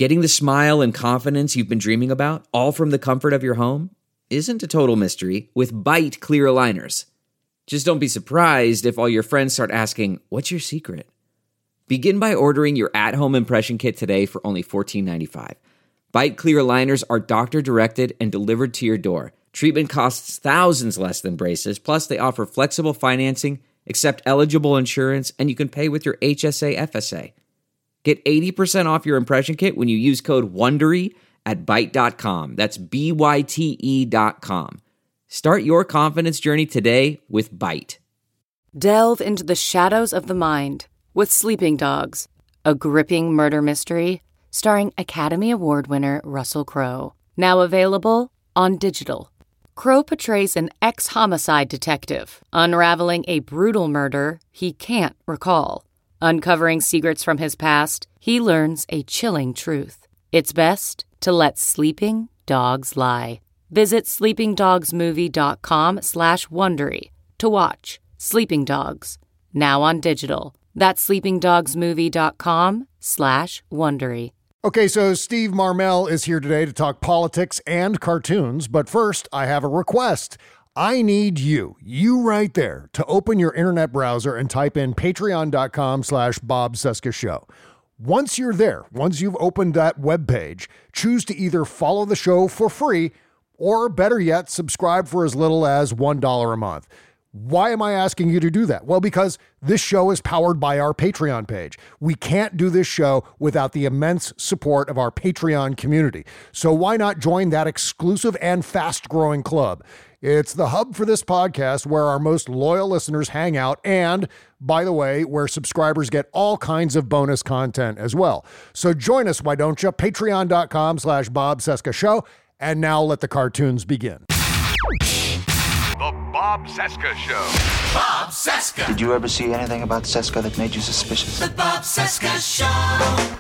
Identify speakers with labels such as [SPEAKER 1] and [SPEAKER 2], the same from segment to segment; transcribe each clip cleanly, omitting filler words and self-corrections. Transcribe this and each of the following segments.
[SPEAKER 1] Getting the smile and confidence you've been dreaming about, all from the comfort of your home, isn't a total mystery with Byte clear aligners. Just don't be surprised if all your friends start asking, "What's your secret?" Begin by ordering your at-home impression kit today for only $14.95. Byte clear aligners are doctor-directed and delivered to your door. Treatment costs thousands less than braces, plus they offer flexible financing, accept eligible insurance, and you can pay with your HSA FSA. Get 80% off your impression kit when you use code WONDERY at Byte.com. That's BYTE.com. Start your confidence journey today with Byte.
[SPEAKER 2] Delve into the shadows of the mind with Sleeping Dogs, a gripping murder mystery starring Academy Award winner Russell Crowe. Now available on digital. Crowe portrays an ex-homicide detective unraveling a brutal murder he can't recall. Uncovering secrets from his past, he learns a chilling truth. It's best to let sleeping dogs lie. Visit sleepingdogsmovie.com/Wondery to watch Sleeping Dogs, now on digital. That's sleepingdogsmovie.com/Wondery.
[SPEAKER 3] Okay, so Steve Marmel is here today to talk politics and cartoons, but first I have a request. I need you right there, to open your internet browser and type in patreon.com/Bob Cesca Show. Once you're there, once you've opened that webpage, choose to either follow the show for free or, better yet, subscribe for as little as $1 a month. Why am I asking you to do that? Well, because this show is powered by our Patreon page. We can't do this show without the immense support of our Patreon community. So why not join that exclusive and fast-growing club? It's the hub for this podcast, where our most loyal listeners hang out, and, by the way, where subscribers get all kinds of bonus content as well. So join us, why don't you? Patreon.com/Bob Cesca Show. And now let the cartoons begin.
[SPEAKER 4] The Bob Cesca Show.
[SPEAKER 5] Bob Cesca.
[SPEAKER 6] Did you ever see anything about Cesca that made you suspicious?
[SPEAKER 5] The Bob Cesca Show.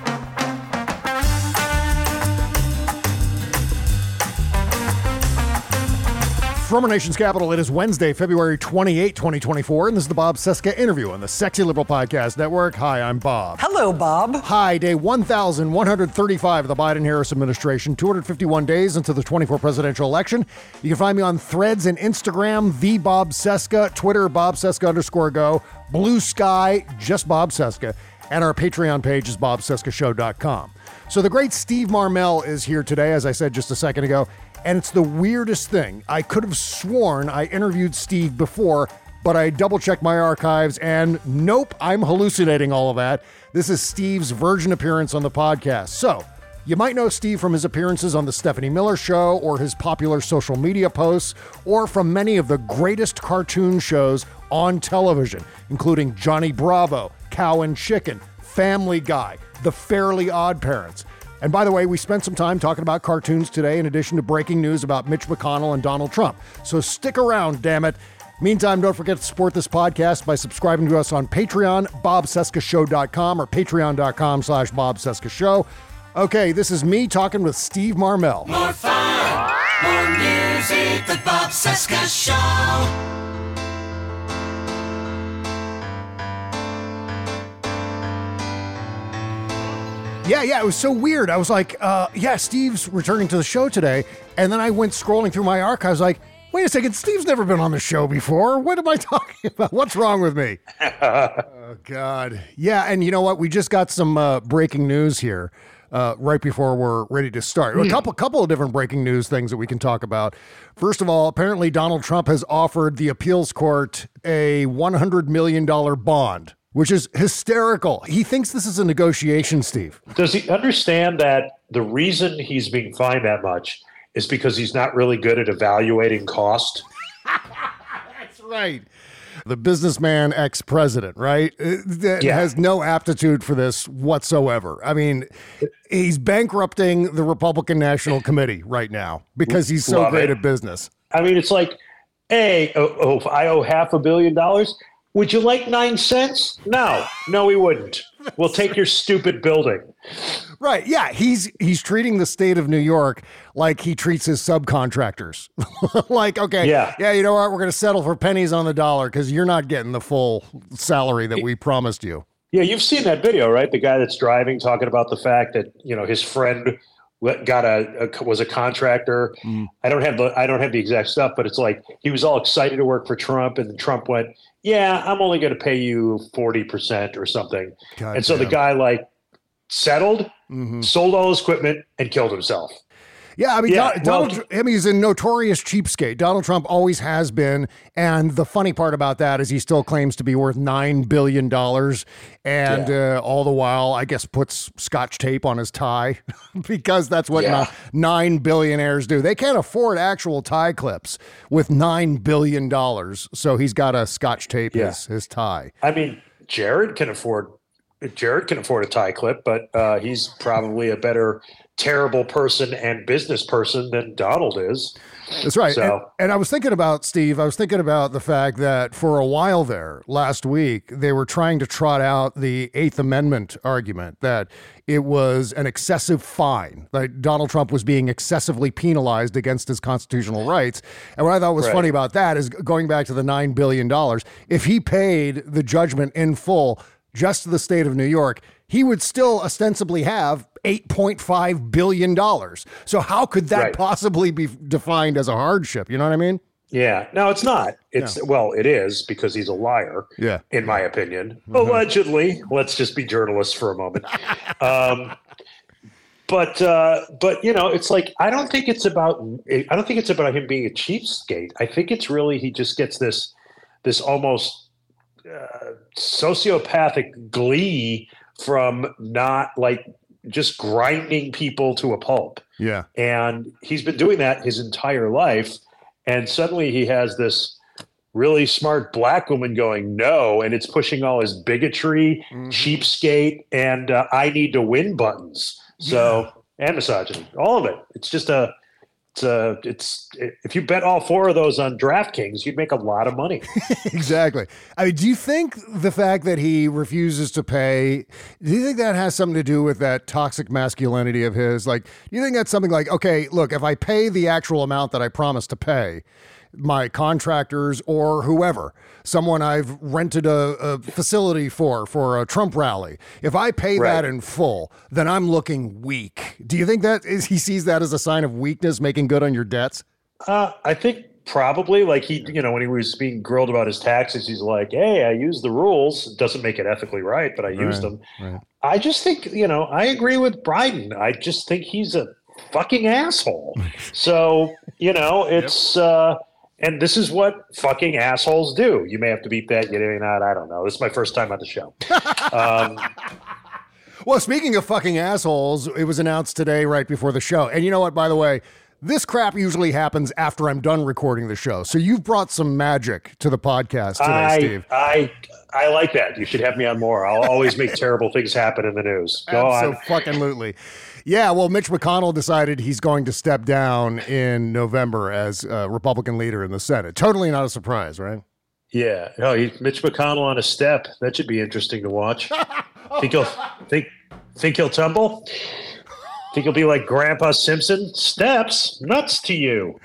[SPEAKER 3] From our nation's capital, it is Wednesday, February 28, 2024, and this is the Bob Cesca Interview on the Sexy Liberal Podcast Network. Hi, I'm Bob.
[SPEAKER 7] Hello, Bob.
[SPEAKER 3] Hi, day 1,135 of the Biden-Harris administration, 251 days until the 24 presidential election. You can find me on Threads and Instagram, the Bob Cesca, Twitter, Bob Cesca _go, Blue Sky, just Bob Cesca, and our Patreon page is bobcescashow.com. So the great Steve Marmel is here today, as I said just a second ago. And it's the weirdest thing. I could have sworn I interviewed Steve before, but I double-checked my archives, and nope, I'm hallucinating all of that. This is Steve's virgin appearance on the podcast. So, you might know Steve from his appearances on The Stephanie Miller Show, or his popular social media posts, or from many of the greatest cartoon shows on television, including Johnny Bravo, Cow and Chicken, Family Guy, The Fairly Odd Parents. And by the way, we spent some time talking about cartoons today, in addition to breaking news about Mitch McConnell and Donald Trump. So stick around, damn it. Meantime, don't forget to support this podcast by subscribing to us on Patreon, bobcescashow.com, or patreon.com/Bob Cesca Show. Okay, this is me talking with Steve Marmel.
[SPEAKER 5] More fun, more music, the Bob Cesca Show.
[SPEAKER 3] Yeah, it was so weird. I was like, Steve's returning to the show today. And then I went scrolling through my archives like, wait a second, Steve's never been on the show before. What am I talking about? What's wrong with me? Oh, God. Yeah, and you know what? We just got some breaking news here right before we're ready to start. A couple of different breaking news things that we can talk about. First of all, apparently Donald Trump has offered the appeals court a $100 million bond, which is hysterical. He thinks this is a negotiation, Steve.
[SPEAKER 8] Does he understand that the reason he's being fined that much is because he's not really good at evaluating cost?
[SPEAKER 3] That's right. The businessman ex-president, right? Has no aptitude for this whatsoever. I mean, he's bankrupting the Republican National Committee right now because he's so great at business.
[SPEAKER 8] I mean, it's like, hey, I owe $500 million. Would you like 9 cents? No, he wouldn't. We'll take your stupid building.
[SPEAKER 3] Right. Yeah. He's treating the state of New York like he treats his subcontractors. Like, okay. Yeah. You know what? We're going to settle for pennies on the dollar because you're not getting the full salary that we promised you.
[SPEAKER 8] Yeah, you've seen that video, right? The guy that's driving talking about the fact that, his friend was a contractor. I don't have the exact stuff, but it's like he was all excited to work for Trump, and then Trump went, "Yeah, I'm only going to pay you 40% or something." And so the guy settled, sold all his equipment, and killed himself.
[SPEAKER 3] Yeah, I mean, Donald, he's a notorious cheapskate. Donald Trump always has been. And the funny part about that is he still claims to be worth $9 billion. And all the while, I guess, puts Scotch tape on his tie because that's what 9 billionaires do. They can't afford actual tie clips with $9 billion. So he's got to Scotch tape his tie.
[SPEAKER 8] I mean, Jared can afford a tie clip, but he's probably a better terrible person and business person than Donald is.
[SPEAKER 3] That's right.
[SPEAKER 8] So,
[SPEAKER 3] and I was thinking about, Steve, the fact that for a while there last week, they were trying to trot out the Eighth Amendment argument that it was an excessive fine, like Donald Trump was being excessively penalized against his constitutional rights. And what I thought was funny about that is going back to the $9 billion, if he paid the judgment in full just to the state of New York, he would still ostensibly have $8.5 billion. So how could that possibly be defined as a hardship? You know what I mean?
[SPEAKER 8] Yeah. No, it's not. Well, it is because he's a liar, in my opinion. Allegedly. Let's just be journalists for a moment. But it's like, I don't think it's about him being a cheapskate. I think it's really, he just gets this almost sociopathic glee from not just grinding people to a pulp.
[SPEAKER 3] Yeah.
[SPEAKER 8] And he's been doing that his entire life. And suddenly he has this really smart black woman going, no. And it's pushing all his bigotry, cheapskate, and I need to win buttons. So, and misogyny, all of it. It's just if you bet all four of those on DraftKings, you'd make a lot of money.
[SPEAKER 3] Exactly. I mean, do you think the fact that he refuses to pay, do you think that has something to do with that toxic masculinity of his? Like, do you think that's something like, okay, look, if I pay the actual amount that I promised to pay my contractors or whoever, someone I've rented a facility for a Trump rally, if I pay that in full, then I'm looking weak. Do you think that he sees that as a sign of weakness, making good on your debts?
[SPEAKER 8] I think probably, when he was being grilled about his taxes, he's like, hey, I used the rules. It doesn't make it ethically right, but I used them. Right. I just think, I agree with Biden. I just think he's a fucking asshole. So, it's... And this is what fucking assholes do. You may have to beat that. You may not. I don't know. This is my first time on the show.
[SPEAKER 3] Well, speaking of fucking assholes, it was announced today right before the show. And you know what, by the way, this crap usually happens after I'm done recording the show. So you've brought some magic to the podcast today, Steve.
[SPEAKER 8] I like that. You should have me on more. I'll always make terrible things happen in the news. Go on.
[SPEAKER 3] Absolutely. Yeah, well, Mitch McConnell decided he's going to step down in November as Republican leader in the Senate. Totally not a surprise, right?
[SPEAKER 8] Yeah. No, Mitch McConnell on a step. That should be interesting to watch. Think he'll tumble? Think he'll be like Grandpa Simpson? Steps? Nuts to you.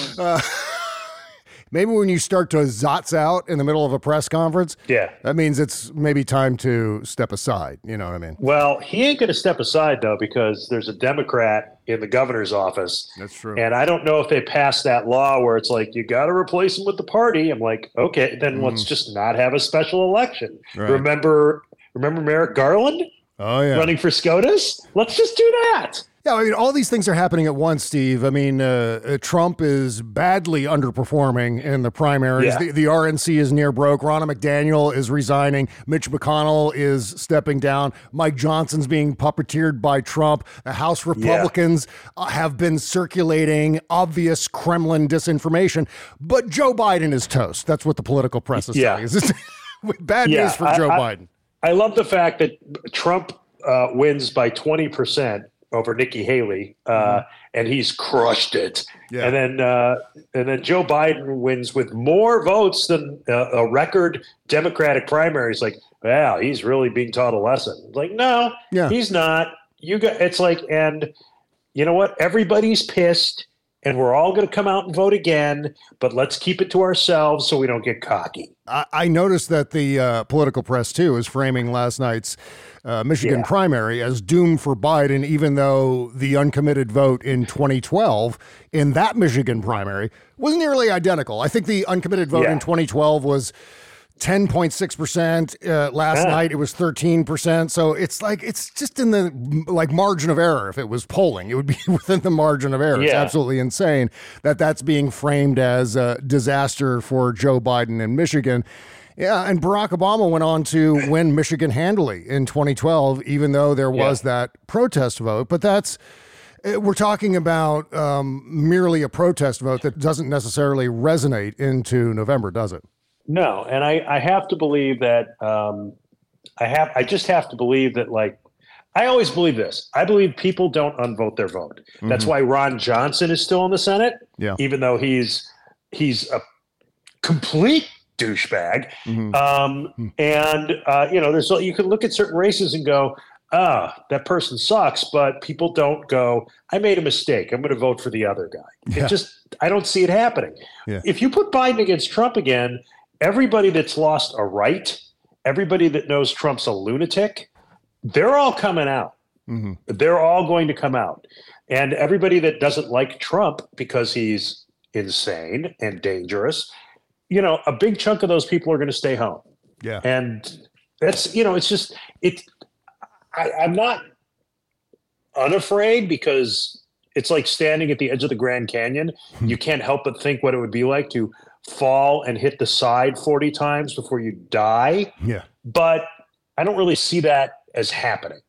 [SPEAKER 3] Maybe when you start to zotz out in the middle of a press conference, that means it's maybe time to step aside. You know what I mean?
[SPEAKER 8] Well, he ain't going to step aside, though, because there's a Democrat in the governor's office.
[SPEAKER 3] That's true.
[SPEAKER 8] And I don't know if they passed that law where it's like, you got to replace him with the party. I'm like, okay, then let's just not have a special election. Right. Remember Merrick Garland?
[SPEAKER 3] Oh, yeah.
[SPEAKER 8] Running for SCOTUS? Let's just do that.
[SPEAKER 3] Yeah, I mean, all these things are happening at once, Steve. I mean, Trump is badly underperforming in the primaries.
[SPEAKER 8] Yeah.
[SPEAKER 3] The RNC is near broke. Ronna McDaniel is resigning. Mitch McConnell is stepping down. Mike Johnson's being puppeteered by Trump. The House Republicans have been circulating obvious Kremlin disinformation. But Joe Biden is toast. That's what the political press is saying. Bad news for Joe Biden.
[SPEAKER 8] I love the fact that Trump wins by 20%. Over Nikki Haley, and he's crushed it. Yeah. And then Joe Biden wins with more votes than a record Democratic primary. It's like, wow, he's really being taught a lesson. It's like, no, he's not. It's like, and you know what? Everybody's pissed. and we're all going to come out and vote again, but let's keep it to ourselves so we don't get cocky.
[SPEAKER 3] I noticed that the political press, too, is framing last night's Michigan primary as doomed for Biden, even though the uncommitted vote in 2012 in that Michigan primary was nearly identical. I think the uncommitted vote in 2012 was 10.6%. Last night it was 13%. So it's like, it's just in the margin of error. If it was polling, it would be within the margin of error. It's absolutely insane that that's being framed as a disaster for Joe Biden in Michigan. Yeah, and Barack Obama went on to win Michigan handily in 2012, even though there was that protest vote. But we're talking about merely a protest vote that doesn't necessarily resonate into November, does it?
[SPEAKER 8] No, and I have to believe that I just have to believe that, like, I always believe this. I believe people don't unvote their vote. That's why Ron Johnson is still in the Senate, even though he's a complete douchebag. There's, you can look at certain races and go, that person sucks, but people don't go, I made a mistake, I'm going to vote for the other guy. I don't see it happening. If you put Biden against Trump again, everybody that's lost a right, everybody that knows Trump's a lunatic, they're all coming out. They're all going to come out. And everybody that doesn't like Trump because he's insane and dangerous, a big chunk of those people are going to stay home. Yeah. And that's, I'm not unafraid, because it's like standing at the edge of the Grand Canyon. You can't help but think what it would be like to fall and hit the side 40 times before you die. Yeah. But I don't really see that as happening.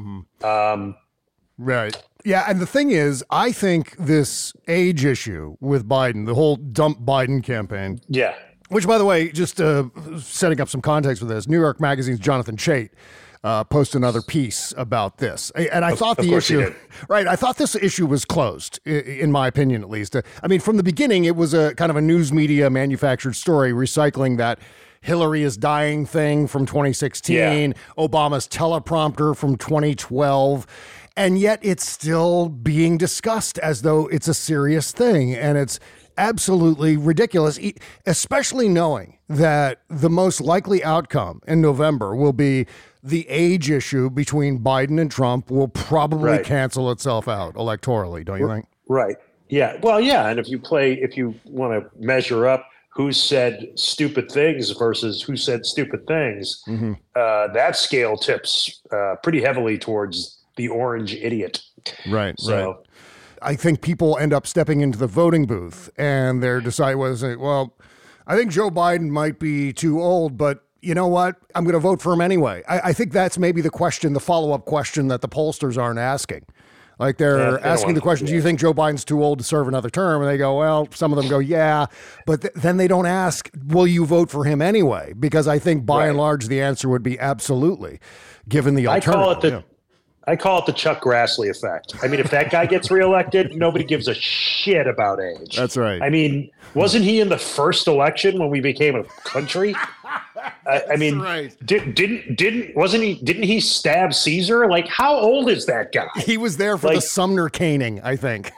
[SPEAKER 3] Right. Yeah. And the thing is, I think this age issue with Biden, the whole dump Biden campaign. Yeah. Which, by the way, just setting up some context for this, New York Magazine's Jonathan Chait post another piece about this. And I thought the issue, I thought this issue was closed, in my opinion, at least. I mean, from the beginning, it was a kind of a news media manufactured story, recycling that Hillary is dying thing from 2016, Obama's teleprompter from 2012. And yet it's still being discussed as though it's a serious thing. And it's absolutely ridiculous, especially knowing that the most likely outcome in November will be the age issue between Biden and Trump will probably cancel itself out electorally, don't you think?
[SPEAKER 8] Right. Yeah. Well, yeah. And if you want to measure up who said stupid things versus who said stupid things, that scale tips pretty heavily towards the orange idiot.
[SPEAKER 3] Right. So I think people end up stepping into the voting booth and they're deciding, I think Joe Biden might be too old, but you know what? I'm going to vote for him anyway. I think that's maybe the question, the follow-up question that the pollsters aren't asking. Like they're asking the question, do you think Joe Biden's too old to serve another term? And they go, well, some of them go, yeah. But then they don't ask, will you vote for him anyway? Because I think by and large, the answer would be absolutely, given the alternative.
[SPEAKER 8] I call it the Chuck Grassley effect. I mean, if that guy gets reelected, nobody gives a shit about age.
[SPEAKER 3] That's right.
[SPEAKER 8] I mean, wasn't he in the first election when we became a country? I mean, didn't he stab Caesar? Like, how old is that guy?
[SPEAKER 3] He was there for the Sumner caning, I think.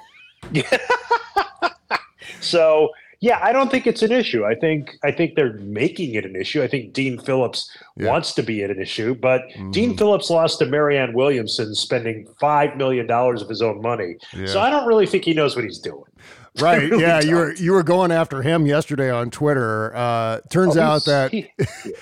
[SPEAKER 8] So, yeah, I don't think it's an issue. I think they're making it an issue. I think Dean Phillips wants to be an issue, but Dean Phillips lost to Marianne Williamson spending $5 million of his own money. Yeah. So I don't really think he knows what he's doing.
[SPEAKER 3] Right. Really you were going after him yesterday on Twitter. Turns out, Steve,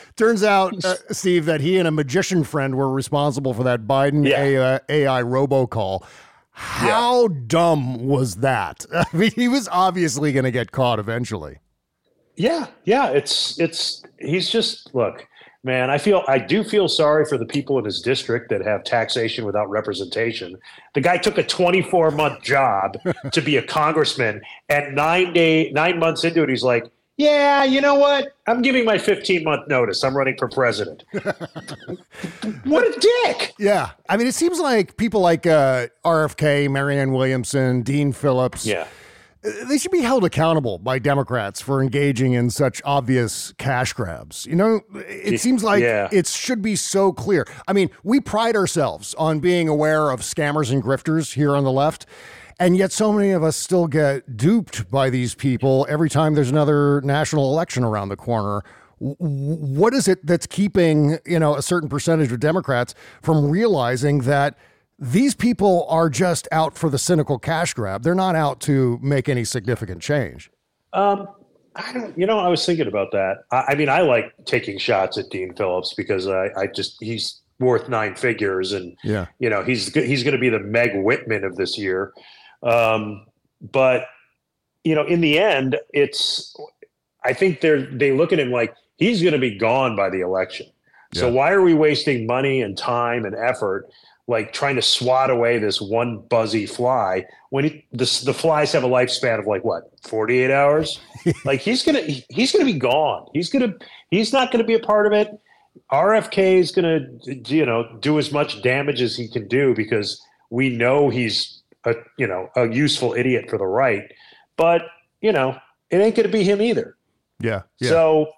[SPEAKER 3] that he and a magician friend were responsible for that Biden AI robocall. How dumb was that? I mean, he was obviously going to get caught eventually.
[SPEAKER 8] Yeah. He's just, look, man, I do feel sorry for the people in his district that have taxation without representation. The guy took a 24-month job to be a congressman, and 9 months into it, he's like, yeah, you know what? I'm giving my 15-month notice. I'm running for president. What a dick.
[SPEAKER 3] Yeah. I mean, it seems like people like RFK, Marianne Williamson, Dean Phillips, they should be held accountable by Democrats for engaging in such obvious cash grabs. You know, it seems like it should be so clear. I mean, we pride ourselves on being aware of scammers and grifters here on the left. And yet so many of us still get duped by these people every time there's another national election around the corner. What is it that's keeping, a certain percentage of Democrats from realizing that these people are just out for the cynical cash grab? They're not out to make any significant change.
[SPEAKER 8] I was thinking about that. I mean, I like taking shots at Dean Phillips because he's worth 9 figures, and he's going to be the Meg Whitman of this year. But in the end, I think they look at him like he's going to be gone by the election. Yeah. So why are we wasting money and time and effort, like trying to swat away this one buzzy fly when the flies have a lifespan of 48 hours? Like he's gonna be gone. He's not gonna be a part of it. RFK is gonna do as much damage as he can do because we know he's a useful idiot for the right, but it ain't gonna be him either.
[SPEAKER 3] Yeah.
[SPEAKER 8] So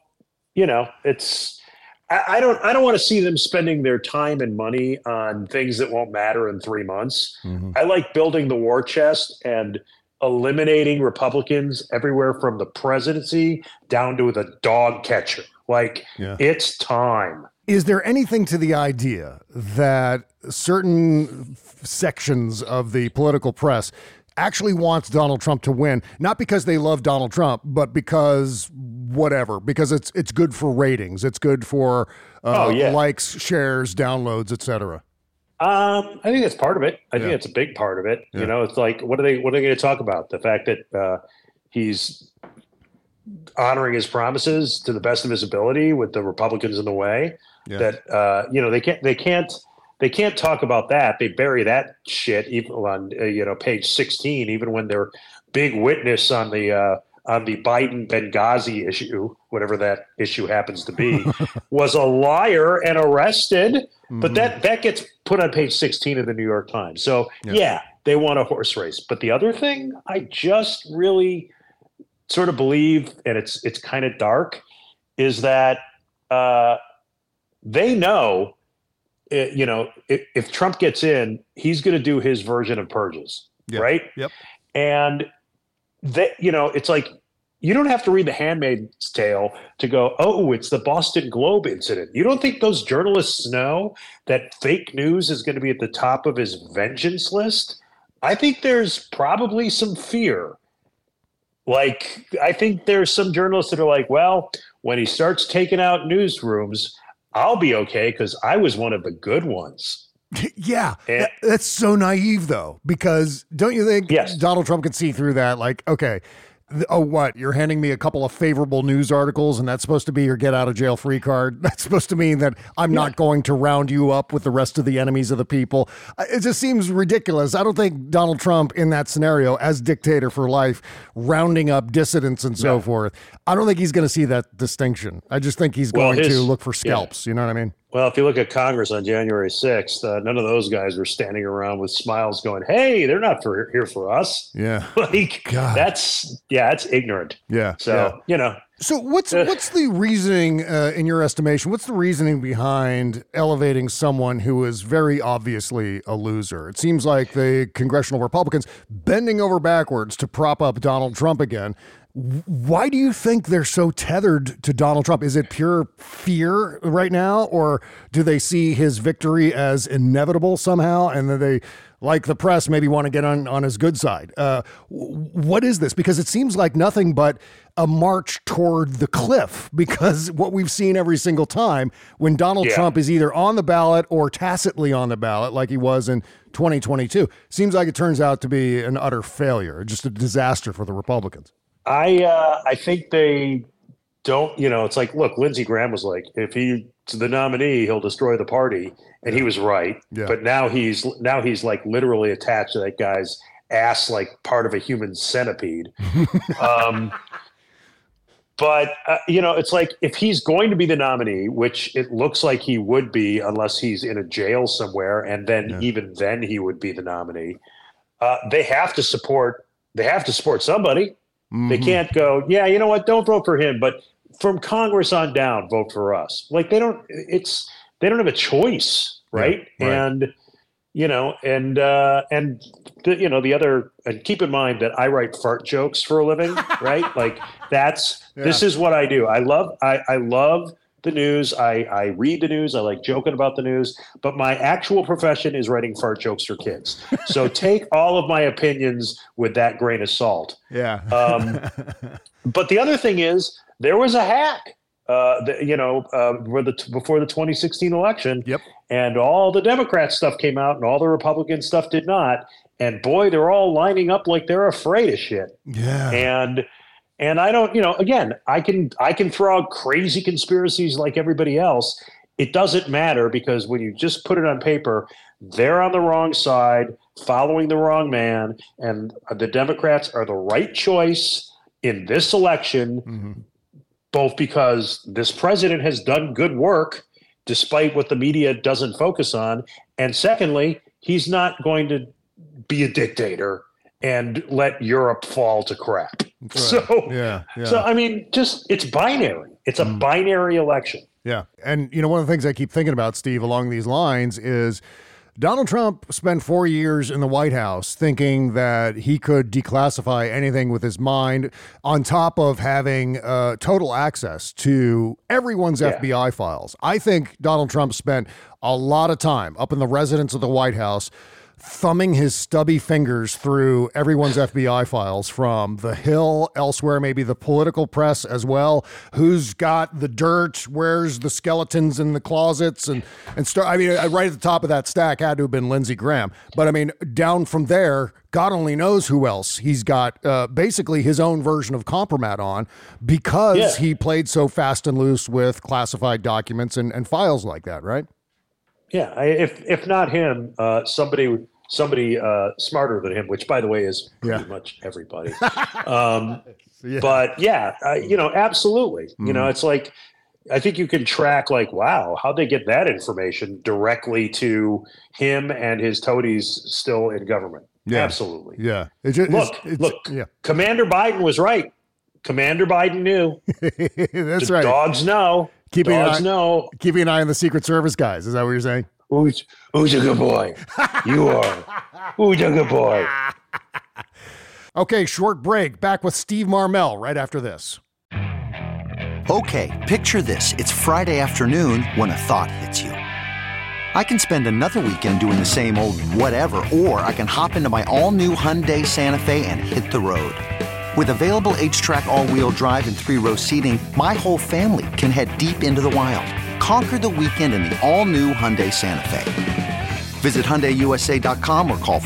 [SPEAKER 8] I don't want to see them spending their time and money on things that won't matter in 3 months. Mm-hmm. I like building the war chest and eliminating Republicans everywhere from the presidency down to the dog catcher. It's time.
[SPEAKER 3] Is there anything to the idea that certain sections of the political press actually wants Donald Trump to win, not because they love Donald Trump, but because it's good for ratings, it's good for likes, shares, downloads, etc.?
[SPEAKER 8] I think that's part of it. I think it's a big part of it. Yeah. It's like, what are they going to talk about? The fact that he's honoring his promises to the best of his ability with the Republicans in the way. Yeah. That they can't talk about that. They bury that shit even on page 16, even when their big witness on the Biden Benghazi issue, whatever that issue happens to be, was a liar and arrested. Mm-hmm. But that gets put on page 16 of the New York Times. So they want a horse race. But the other thing I just really sort of believe, and it's kind of dark, is that they know. If Trump gets in, he's going to do his version of purges, right? Yep. And it's like you don't have to read The Handmaid's Tale to go, oh, it's the Boston Globe incident. You don't think those journalists know that fake news is going to be at the top of his vengeance list? I think there's probably some fear. I think there's some journalists that are like, well, when he starts taking out newsrooms, I'll be okay because I was one of the good ones.
[SPEAKER 3] Yeah, that's so naive, though, because don't you think Donald Trump can see through that? Like, okay, what? You're handing me a couple of favorable news articles, and that's supposed to be your get out of jail free card? That's supposed to mean that I'm not going to round you up with the rest of the enemies of the people. It just seems ridiculous. I don't think Donald Trump in that scenario, as dictator for life, rounding up dissidents and so forth, I don't think he's going to see that distinction. I just think he's going to look for scalps. You know what I mean?
[SPEAKER 8] Well, if you look at Congress on January 6th, none of those guys were standing around with smiles going, hey, they're not here for us.
[SPEAKER 3] Yeah.
[SPEAKER 8] That's ignorant.
[SPEAKER 3] Yeah.
[SPEAKER 8] So,
[SPEAKER 3] So what's the reasoning, in your estimation, what's the reasoning behind elevating someone who is very obviously a loser? It seems like the congressional Republicans bending over backwards to prop up Donald Trump again. Why do you think they're so tethered to Donald Trump? Is it pure fear right now, or do they see his victory as inevitable somehow, and that they, like the press, maybe want to get on his good side? What is this? Because it seems like nothing but a march toward the cliff, because what we've seen every single time when Donald Trump is either on the ballot or tacitly on the ballot, like he was in 2022, seems like it turns out to be an utter failure, just a disaster for the Republicans.
[SPEAKER 8] I think they don't, it's like, look, Lindsey Graham was like, if he's the nominee, he'll destroy the party. And he was right. Yeah. But now he's like literally attached to that guy's ass, like part of a human centipede. But it's like, if he's going to be the nominee, which it looks like he would be, unless he's in a jail somewhere, and then even then he would be the nominee. They have to support somebody. Mm-hmm. They can't go, you know what, don't vote for him, but from Congress on down, vote for us. Like they don't have a choice, right? And the other, and keep in mind that I write fart jokes for a living, right? Like this is what I do. I love the news. I read the news. I like joking about the news, but my actual profession is writing fart jokes for kids. So take all of my opinions with that grain of salt.
[SPEAKER 3] Yeah.
[SPEAKER 8] But the other thing is there was a hack, before the 2016 election.
[SPEAKER 3] Yep.
[SPEAKER 8] And all the Democrat stuff came out and all the Republican stuff did not. And boy, they're all lining up like they're afraid of shit.
[SPEAKER 3] Yeah.
[SPEAKER 8] And I don't, again, I can throw out crazy conspiracies like everybody else. It doesn't matter, because when you just put it on paper, they're on the wrong side, following the wrong man, and the Democrats are the right choice in this election, both because this president has done good work despite what the media doesn't focus on, and secondly, he's not going to be a dictator and let Europe fall to crap.
[SPEAKER 3] Right.
[SPEAKER 8] So I mean, it's binary. It's a binary election.
[SPEAKER 3] Yeah. And, one of the things I keep thinking about, Steve, along these lines is Donald Trump spent 4 years in the White House thinking that he could declassify anything with his mind, on top of having total access to everyone's FBI files. I think Donald Trump spent a lot of time up in the residence of the White House thumbing his stubby fingers through everyone's FBI files, from the Hill, elsewhere, maybe the political press as well. Who's got the dirt? Where's the skeletons in the closets? And start. I mean, right at the top of that stack had to have been Lindsey Graham. But I mean, down from there, God only knows who else he's got basically his own version of Compromat on, because he played so fast and loose with classified documents and files like that, right?
[SPEAKER 8] Yeah, if not him, somebody smarter than him, which, by the way, is pretty much everybody. But absolutely. It's like, I think you can track, like, wow, how'd they get that information directly to him and his toadies still in government? Yeah. Absolutely.
[SPEAKER 3] Yeah.
[SPEAKER 8] Look, Commander Biden was right. Commander Biden knew.
[SPEAKER 3] That's right.
[SPEAKER 8] Dogs know.
[SPEAKER 3] Keeping an eye on the Secret Service guys. Is that what you're saying?
[SPEAKER 8] Who's a good boy? You are. Who's a good boy?
[SPEAKER 3] Okay, short break. Back with Steve Marmel right after this.
[SPEAKER 7] Okay, picture this. It's Friday afternoon when a thought hits you. I can spend another weekend doing the same old whatever, or I can hop into my all-new Hyundai Santa Fe and hit the road. With available H-Track all-wheel drive and 3-row seating, my whole family can head deep into the wild. Conquer the weekend in the all-new Hyundai Santa Fe. Visit HyundaiUSA.com or call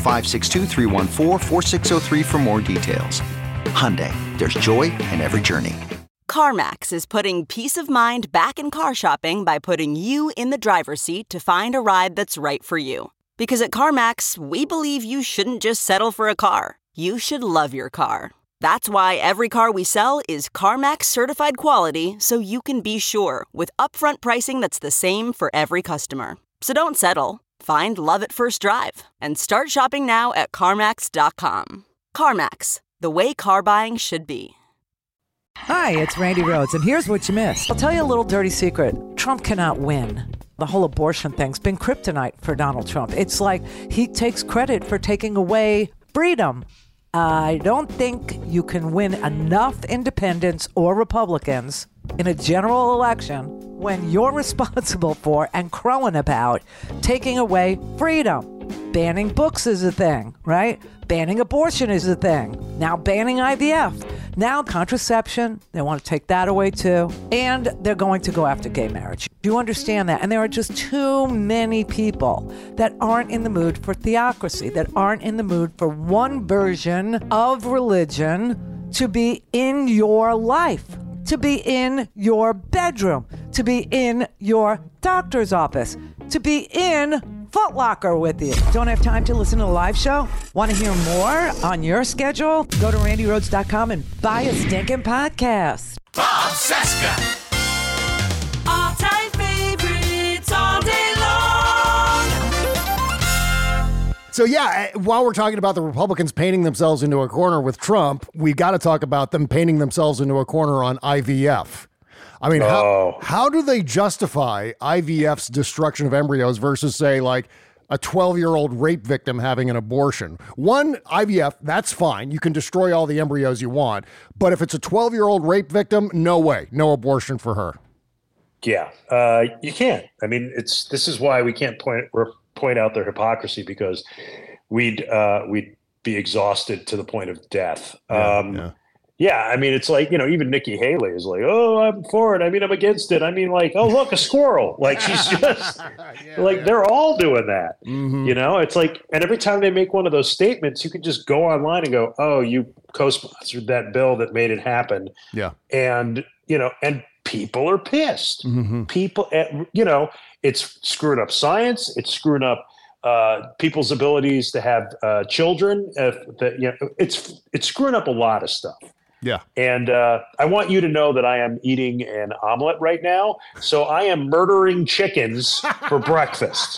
[SPEAKER 7] 562-314-4603 for more details. Hyundai, there's joy in every journey.
[SPEAKER 9] CarMax is putting peace of mind back in car shopping by putting you in the driver's seat to find a ride that's right for you. Because at CarMax, we believe you shouldn't just settle for a car. You should love your car. That's why every car we sell is CarMax certified quality, so you can be sure, with upfront pricing that's the same for every customer. So don't settle. Find love at first drive and start shopping now at CarMax.com. CarMax, the way car buying should be.
[SPEAKER 10] Hi, it's Randy Rhoads, and here's what you missed. I'll tell you a little dirty secret. Trump cannot win. The whole abortion thing's been kryptonite for Donald Trump. It's like he takes credit for taking away freedom. I don't think you can win enough independents or Republicans in a general election when you're responsible for and crowing about taking away freedom. Banning books is a thing, right? Banning abortion is a thing. Now banning IVF. Now contraception, they want to take that away too. And they're going to go after gay marriage. Do you understand that? And there are just too many people that aren't in the mood for theocracy, that aren't in the mood for one version of religion to be in your life, to be in your bedroom, to be in your doctor's office, to be in Foot Locker with you. Don't have time to listen to a live show? Want to hear more on your schedule? Go to randyrhoads.com and buy a stinking podcast.
[SPEAKER 5] Bob Cesca. All-time favorites all day long.
[SPEAKER 3] So while we're talking about the Republicans painting themselves into a corner with Trump, we got to talk about them painting themselves into a corner on IVF. I mean, how do they justify IVF's destruction of embryos versus, say, like, a 12-year-old rape victim having an abortion. One, IVF, that's fine. You can destroy all the embryos you want. But if it's a 12-year-old rape victim, no way. No abortion for her.
[SPEAKER 8] Yeah, you can't. I mean, this is why we can't point out their hypocrisy, because we'd be exhausted to the point of death. Yeah, I mean, it's like, even Nikki Haley is like, oh, I'm for it. I mean, I'm against it. I mean, like, oh, look, a squirrel. Like, she's just they're all doing that.
[SPEAKER 3] Mm-hmm.
[SPEAKER 8] It's like, and every time they make one of those statements, you can just go online and go, oh, you co-sponsored that bill that made it happen.
[SPEAKER 3] Yeah.
[SPEAKER 8] And, and people are pissed.
[SPEAKER 3] Mm-hmm.
[SPEAKER 8] People, it's screwing up science. It's screwing up people's abilities to have children. It's screwing up a lot of stuff.
[SPEAKER 3] Yeah.
[SPEAKER 8] And I want you to know that I am eating an omelet right now. So I am murdering chickens for breakfast.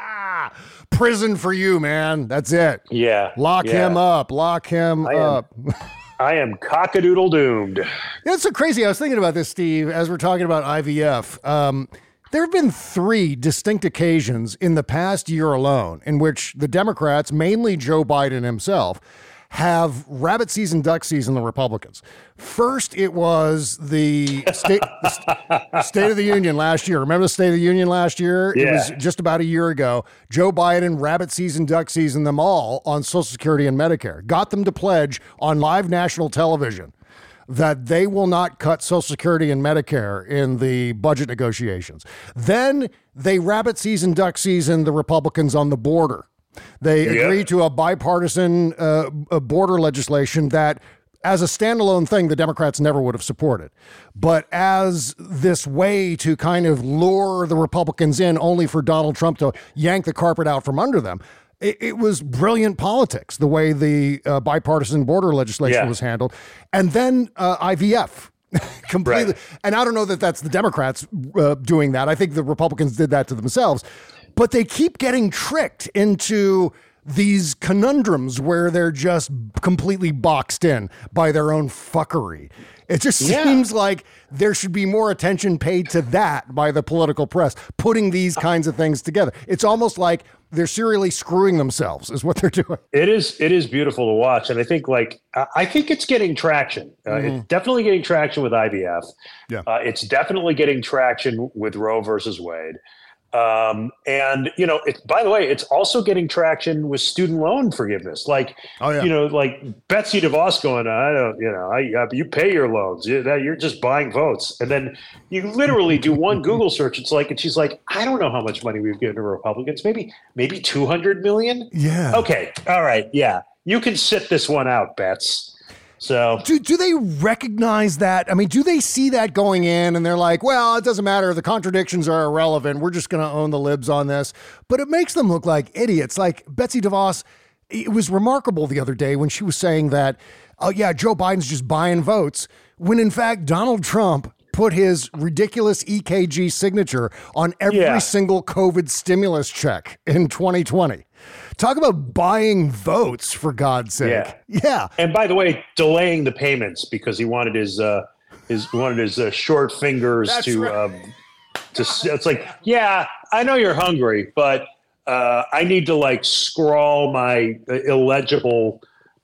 [SPEAKER 3] Prison for you, man. That's it.
[SPEAKER 8] Yeah.
[SPEAKER 3] Lock him up. Lock him up.
[SPEAKER 8] I am cockadoodle doomed.
[SPEAKER 3] It's so crazy. I was thinking about this, Steve, as we're talking about IVF. There have been 3 distinct occasions in the past year alone in which the Democrats, mainly Joe Biden himself, have rabbit season, duck season, the Republicans. First, it was the State of the Union last year. Remember the State of the Union last year?
[SPEAKER 8] Yeah.
[SPEAKER 3] It was just about a year ago. Joe Biden, rabbit season, duck season, them all on Social Security and Medicare. Got them to pledge on live national television that they will not cut Social Security and Medicare in the budget negotiations. Then they rabbit season, duck season, the Republicans on the border. They agreed to a bipartisan border legislation that, as a standalone thing, the Democrats never would have supported. But as this way to kind of lure the Republicans in only for Donald Trump to yank the carpet out from under them, it was brilliant politics, the way the bipartisan border legislation was handled. And then IVF. Completely. Right. And I don't know that that's the Democrats doing that. I think the Republicans did that to themselves. But they keep getting tricked into these conundrums where they're just completely boxed in by their own fuckery. It just seems like there should be more attention paid to that by the political press, putting these kinds of things together. It's almost like they're serially screwing themselves is what they're doing.
[SPEAKER 8] It is beautiful to watch. And I think it's getting traction. It's definitely getting traction with IVF.
[SPEAKER 3] Yeah.
[SPEAKER 8] It's definitely getting traction with Roe versus Wade. And by the way, it's also getting traction with student loan forgiveness. Like, like Betsy DeVos going, you pay your loans. You're just buying votes. And then you literally do one Google search. And she's like, I don't know how much money we've given to Republicans. Maybe 200 million.
[SPEAKER 3] Yeah.
[SPEAKER 8] Okay. All right. Yeah. You can sit this one out, Bets. So
[SPEAKER 3] do they recognize that? I mean, do they see that going in and they're like, well, it doesn't matter. The contradictions are irrelevant. We're just going to own the libs on this. But it makes them look like idiots. Like Betsy DeVos, it was remarkable the other day when she was saying that, oh, yeah, Joe Biden's just buying votes, when in fact Donald Trump put his ridiculous EKG signature on every single COVID stimulus check in 2020. Talk about buying votes, for God's sake. Yeah.
[SPEAKER 8] And by the way, delaying the payments because he wanted his short fingers it's like, yeah, I know you're hungry, but I need to scrawl my illegible.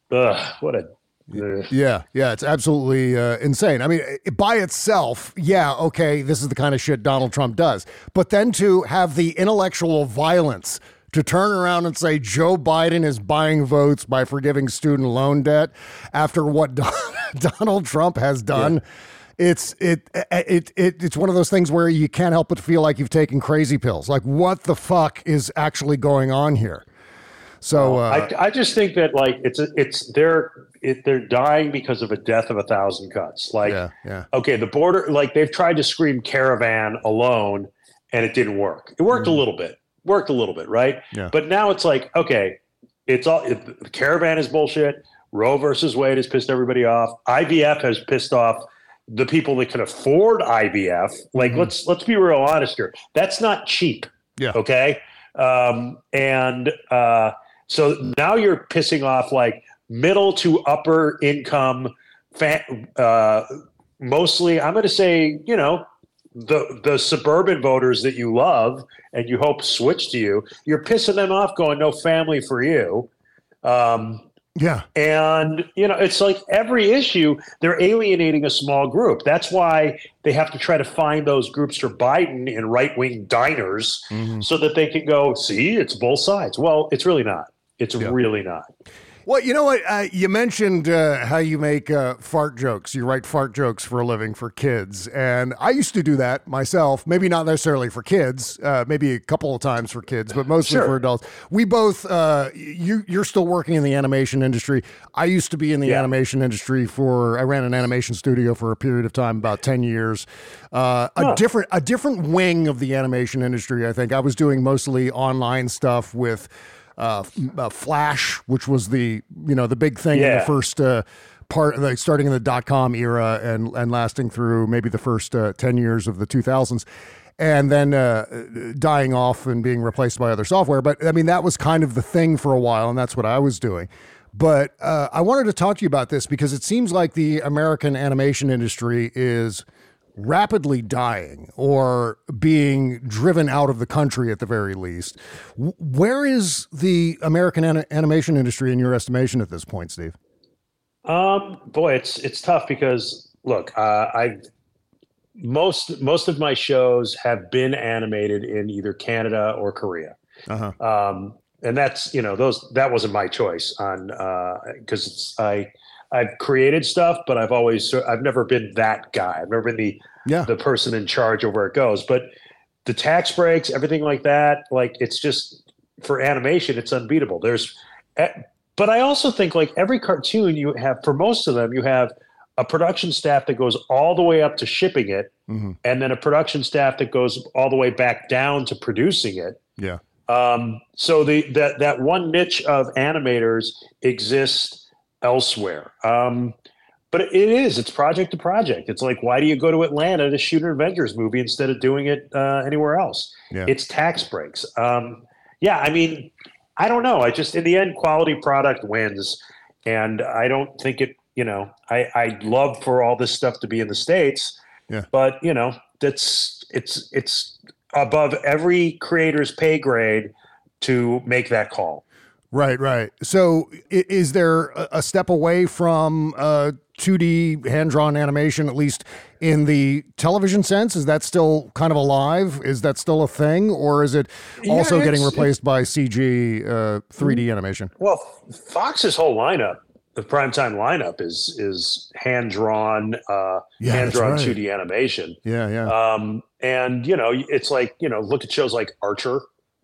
[SPEAKER 3] Yeah, it's absolutely insane. I mean, by itself, okay, this is the kind of shit Donald Trump does. But then to have the intellectual violence to turn around and say Joe Biden is buying votes by forgiving student loan debt after what Donald Trump has done, it's one of those things where you can't help but feel like you've taken crazy pills. Like, what the fuck is actually going on here? So
[SPEAKER 8] I just think that they're dying because of a death of 1,000 cuts. Okay, the border, they've tried to scream caravan alone, and it didn't work. It worked a little bit. Right?
[SPEAKER 3] Yeah.
[SPEAKER 8] But now it's like, okay, the caravan is bullshit. Roe versus Wade has pissed everybody off. IVF has pissed off the people that can afford IVF. Let's be real honest here. That's not cheap.
[SPEAKER 3] Yeah.
[SPEAKER 8] Okay. So now you're pissing off middle to upper income, mostly, I'm going to say, the suburban voters that you love and you hope switch to you, you're pissing them off going, no family for you.
[SPEAKER 3] Yeah.
[SPEAKER 8] And, it's like every issue, they're alienating a small group. That's why they have to try to find those groups for Biden in right-wing diners so that they can go, see, it's both sides. Well, it's really not. It's really not.
[SPEAKER 3] Well, you know what? You mentioned how you make fart jokes. You write fart jokes for a living for kids. And I used to do that myself, maybe not necessarily for kids, maybe a couple of times for kids, but mostly for adults. We both, you're still working in the animation industry. I used to be in the animation industry I ran an animation studio for a period of time, about 10 years. A different wing of the animation industry, I think. I was doing mostly online stuff with Flash, which was the big thing in the first part, like starting in the .com era and lasting through maybe the first 10 years of the 2000s, and then dying off and being replaced by other software. But I mean, that was kind of the thing for a while, and that's what I was doing. But I wanted to talk to you about this because it seems like the American animation industry is rapidly dying or being driven out of the country at the very least. Where is the American animation industry in your estimation at this point, Steve?
[SPEAKER 8] Boy, it's tough because look, most of my shows have been animated in either Canada or Korea. And that's, that wasn't my choice on, because I've created stuff, but I've never been that guy. I've never been the person in charge of where it goes. But the tax breaks, everything like that, like it's just for animation, it's unbeatable. But I also think like every cartoon you have, for most of them, you have a production staff that goes all the way up to shipping it, and then a production staff that goes all the way back down to producing it.
[SPEAKER 3] Yeah.
[SPEAKER 8] So that one niche of animators exists elsewhere. But it's project to project. It's like, why do you go to Atlanta to shoot an Avengers movie instead of doing it anywhere else? Yeah. It's tax breaks. I mean, I don't know. I just, in the end, quality product wins. And I don't think it, I'd love for all this stuff to be in the States, but it's above every creator's pay grade to make that call.
[SPEAKER 3] Right. So is there a step away from 2D hand-drawn animation, at least in the television sense? Is that still kind of alive? Is that still a thing? Or is it also getting replaced by CG 3D animation?
[SPEAKER 8] Well, Fox's whole lineup, the primetime lineup is hand-drawn 2D animation.
[SPEAKER 3] Yeah.
[SPEAKER 8] And, it's like, look at shows like Archer.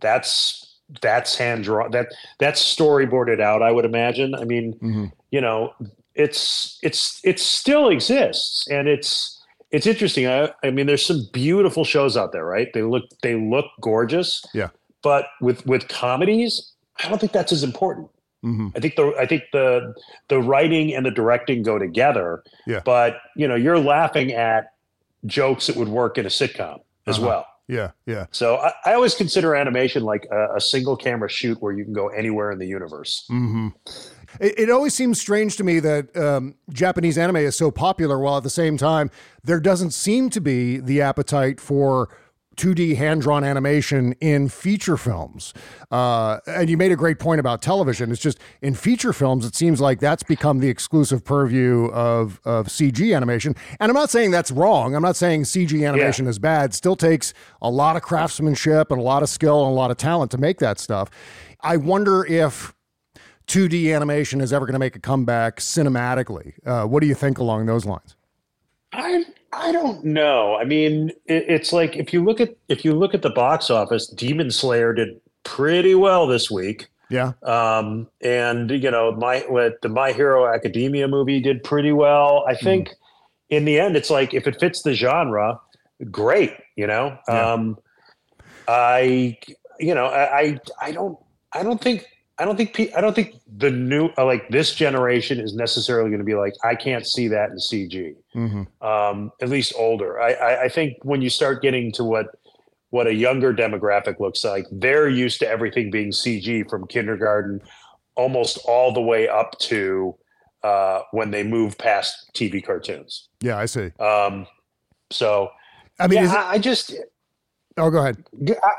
[SPEAKER 8] That's hand drawn. That's storyboarded out, I would imagine. I mean, it still exists, and it's interesting. I mean, there's some beautiful shows out there, right? They look gorgeous.
[SPEAKER 3] Yeah.
[SPEAKER 8] But with comedies, I don't think that's as important. I think the writing and the directing go together.
[SPEAKER 3] Yeah.
[SPEAKER 8] But you're laughing at jokes that would work in a sitcom as well.
[SPEAKER 3] Yeah.
[SPEAKER 8] So I always consider animation like a single camera shoot where you can go anywhere in the universe.
[SPEAKER 3] It always seems strange to me that Japanese anime is so popular while at the same time there doesn't seem to be the appetite for 2D hand-drawn animation in feature films. And you made a great point about television. It's just in feature films, it seems like that's become the exclusive purview of CG animation. And I'm not saying that's wrong. I'm not saying CG animation is bad. Still takes a lot of craftsmanship and a lot of skill and a lot of talent to make that stuff. I wonder if 2D animation is ever going to make a comeback cinematically. What do you think along those lines?
[SPEAKER 8] I don't know. I mean, it's like if you look at the box office, Demon Slayer did pretty well this week.
[SPEAKER 3] Yeah.
[SPEAKER 8] And the My Hero Academia movie did pretty well. I think in the end, it's like if it fits the genre, great. I don't think the new this generation is necessarily going to be like, I can't see that in CG. At least older. I think when you start getting to what a younger demographic looks like, they're used to everything being CG from kindergarten almost all the way up to when they move past TV cartoons.
[SPEAKER 3] Yeah, I see.
[SPEAKER 8] So
[SPEAKER 3] I mean,
[SPEAKER 8] I just.
[SPEAKER 3] Oh, go ahead.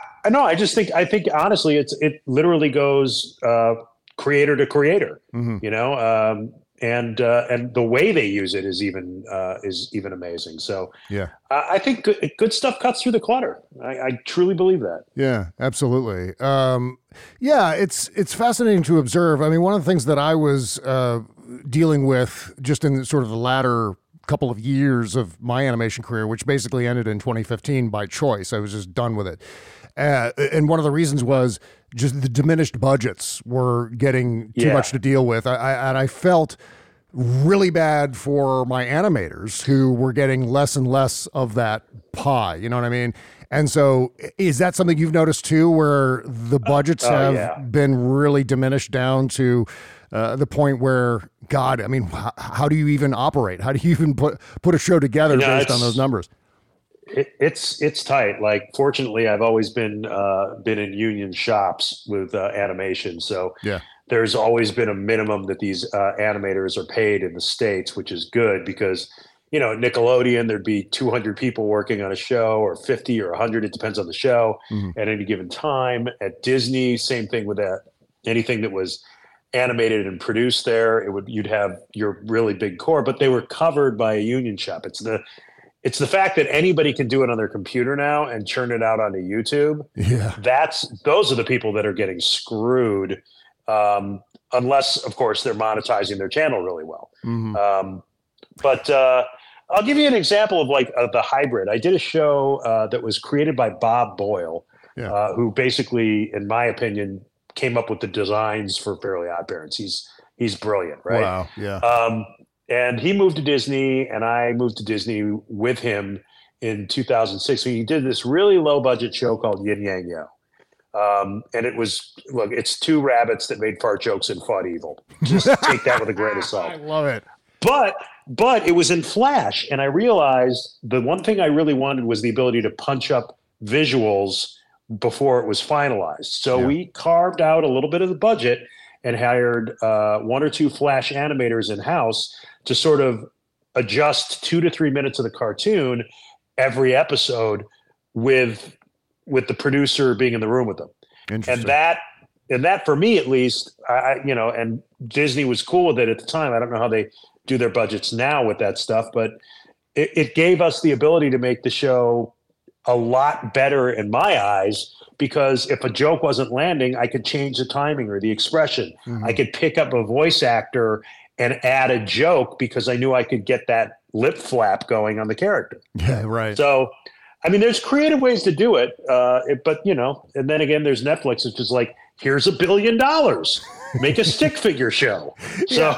[SPEAKER 8] I think honestly, it literally goes creator to creator.
[SPEAKER 3] Mm-hmm.
[SPEAKER 8] You know, and the way they use it is even amazing. So
[SPEAKER 3] yeah,
[SPEAKER 8] I think good stuff cuts through the clutter. I truly believe that.
[SPEAKER 3] Yeah, absolutely. Yeah, it's fascinating to observe. I mean, one of the things that I was dealing with just in sort of the latter couple of years of my animation career, which basically ended in 2015 by choice. I was just done with it. And one of the reasons was just the diminished budgets were getting too much to deal with. I felt really bad for my animators who were getting less and less of that pie. You know what I mean? And so is that something you've noticed too, where the budgets have been really diminished down to the point where, God, I mean, how do you even operate? How do you even put a show together based on those numbers?
[SPEAKER 8] It's tight. Like, fortunately, I've always been in union shops with animation. So there's always been a minimum that these animators are paid in the States, which is good because, you know, at Nickelodeon, there'd be 200 people working on a show, or 50 or 100. It depends on the show at any given time. At Disney, same thing with that. Anything that was animated and produced there, you'd have your really big core, but they were covered by a union shop. It's the fact that anybody can do it on their computer now and churn it out onto YouTube. Yeah, those are the people that are getting screwed, unless, of course, they're monetizing their channel really well. But I'll give you an example of the hybrid. I did a show that was created by Bob Boyle, who basically, in my opinion, came up with the designs for Fairly Odd Parents. He's brilliant, right?
[SPEAKER 3] Wow, yeah.
[SPEAKER 8] And he moved to Disney, and I moved to Disney with him in 2006. So he did this really low budget show called Yin Yang Yo. And it was, look, it's two rabbits that made fart jokes and fought evil. Just take that with a grain of salt.
[SPEAKER 3] I love it.
[SPEAKER 8] But it was in Flash, and I realized the one thing I really wanted was the ability to punch up visuals before it was finalized. So we carved out a little bit of the budget and hired one or two Flash animators in-house to sort of adjust 2 to 3 minutes of the cartoon every episode with the producer being in the room with them. And that for me, at least, and Disney was cool with it at the time. I don't know how they do their budgets now with that stuff, but it gave us the ability to make the show a lot better in my eyes, because if a joke wasn't landing, I could change the timing or the expression. I could pick up a voice actor and add a joke because I knew I could get that lip flap going on the character.
[SPEAKER 3] Yeah, right.
[SPEAKER 8] So, I mean, there's creative ways to do it, but, you know, and then again, there's Netflix, which is like, here's $1 billion, make a stick figure show. So,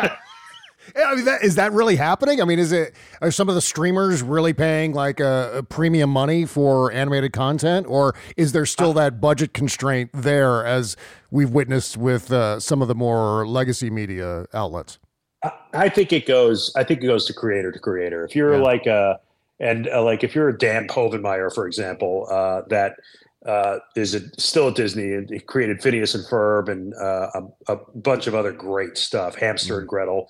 [SPEAKER 3] I mean, is that really happening? I mean, are some of the streamers really paying like a premium money for animated content, or is there still that budget constraint there, as we've witnessed with some of the more legacy media outlets?
[SPEAKER 8] I think it goes to creator. If you're if you're a Dan Povenmire, for example, that is still at Disney, and he created Phineas and Ferb and a bunch of other great stuff, Hamster and Gretel.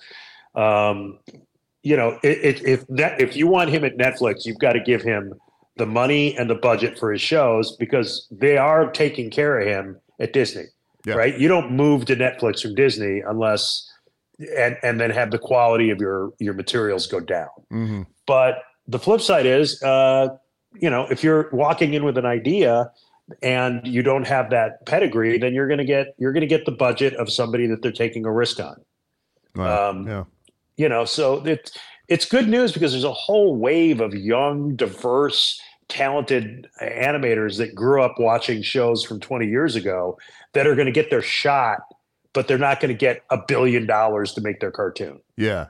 [SPEAKER 8] If you want him at Netflix, you've got to give him the money and the budget for his shows, because they are taking care of him at Disney, right? You don't move to Netflix from Disney unless, and then have the quality of your materials go down. But the flip side is, if you're walking in with an idea and you don't have that pedigree, then you're going to get the budget of somebody that they're taking a risk on.
[SPEAKER 3] Wow.
[SPEAKER 8] So it's good news, because there's a whole wave of young, diverse, talented animators that grew up watching shows from 20 years ago that are going to get their shot, but they're not going to get $1 billion to make their cartoon.
[SPEAKER 3] Yeah.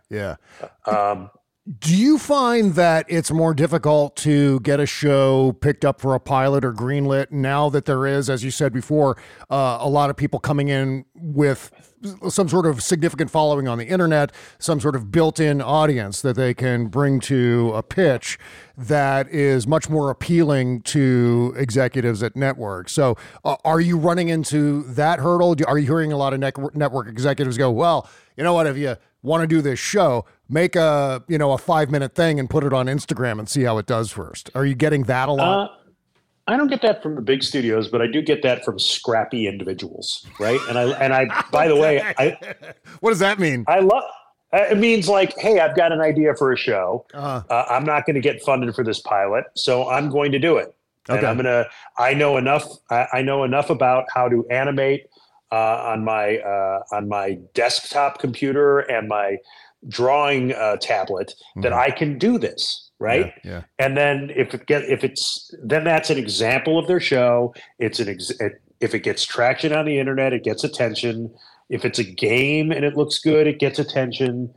[SPEAKER 3] Do you find that it's more difficult to get a show picked up for a pilot or greenlit now that there is, as you said before, a lot of people coming in with some sort of significant following on the internet, some sort of built-in audience that they can bring to a pitch that is much more appealing to executives at networks? So are you running into that hurdle? Are you hearing a lot of network executives go, well, you know what, if you want to do this show, make a 5-minute thing and put it on Instagram and see how it does first? Are you getting that a lot?
[SPEAKER 8] I don't get that from the big studios, but I do get that from scrappy individuals, right? And I by the way,
[SPEAKER 3] what does that mean?
[SPEAKER 8] It means like, hey, I've got an idea for a show. I'm not going to get funded for this pilot, so I'm going to do it.
[SPEAKER 3] Okay.
[SPEAKER 8] And I know enough about how to animate on my desktop computer and my drawing tablet that I can do this. Right.
[SPEAKER 3] Yeah.
[SPEAKER 8] And then then that's an example of their show. If it gets traction on the internet, it gets attention. If it's a game and it looks good, it gets attention.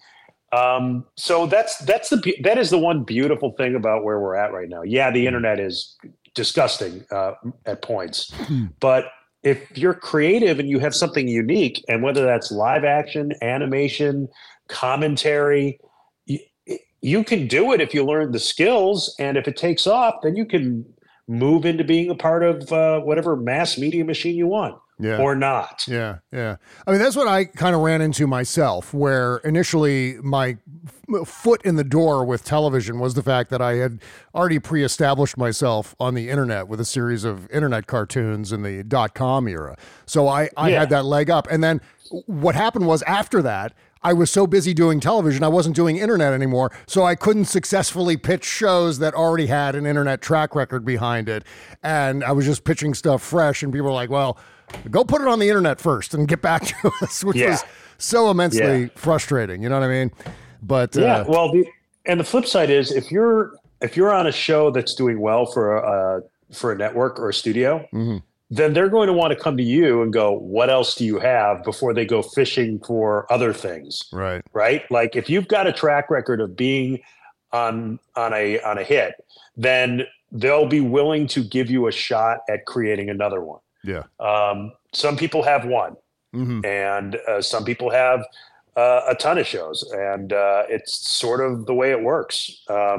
[SPEAKER 8] So that is the one beautiful thing about where we're at right now. Yeah, the internet is disgusting at points, but if you're creative and you have something unique, and whether that's live action, animation, commentary, you can do it if you learn the skills, and if it takes off, then you can move into being a part of whatever mass media machine you want. Or not.
[SPEAKER 3] Yeah. I mean, that's what I kind of ran into myself, where initially my foot in the door with television was the fact that I had already pre-established myself on the internet with a series of internet cartoons in the .com era. So I had that leg up. And then what happened was, after that, I was so busy doing television, I wasn't doing internet anymore, so I couldn't successfully pitch shows that already had an internet track record behind it. And I was just pitching stuff fresh, and people were like, well, go put it on the internet first and get back to us, which was so immensely frustrating. You know what I mean? But
[SPEAKER 8] well, and the flip side is, if you're on a show that's doing well for a network or a studio, then they're going to want to come to you and go, what else do you have, before they go fishing for other things.
[SPEAKER 3] Right.
[SPEAKER 8] Like, if you've got a track record of being on a hit, then they'll be willing to give you a shot at creating another one.
[SPEAKER 3] Yeah.
[SPEAKER 8] Some people have one, and some people have a ton of shows, and it's sort of the way it works.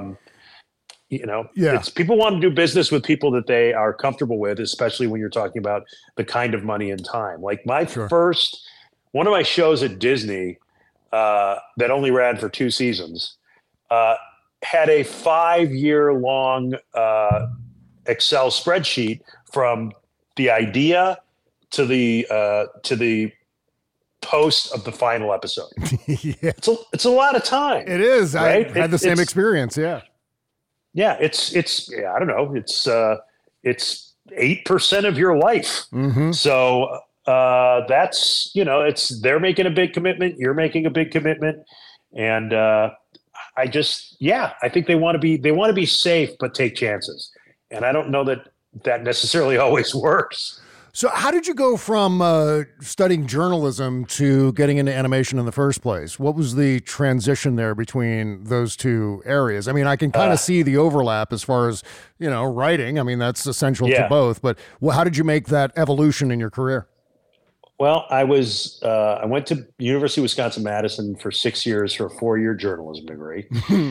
[SPEAKER 8] It's people want to do business with people that they are comfortable with, especially when you're talking about the kind of money and time. Like one of my shows at Disney that only ran for 2 seasons had a 5-year-long Excel spreadsheet from the idea to the post of the final episode. It's a lot of time.
[SPEAKER 3] It is.
[SPEAKER 8] Right?
[SPEAKER 3] I had the same experience. Yeah.
[SPEAKER 8] Yeah, it's I don't know. It's 8% of your life. So that's, they're making a big commitment. You're making a big commitment. And I think they want to be safe, but take chances. And I don't know that necessarily always works.
[SPEAKER 3] So how did you go from studying journalism to getting into animation in the first place? What was the transition there between those two areas? I mean, I can kind of see the overlap as far as, writing. I mean, that's essential to both. But how did you make that evolution in your career?
[SPEAKER 8] Well, I went to University of Wisconsin-Madison for 6 years for a 4-year journalism degree.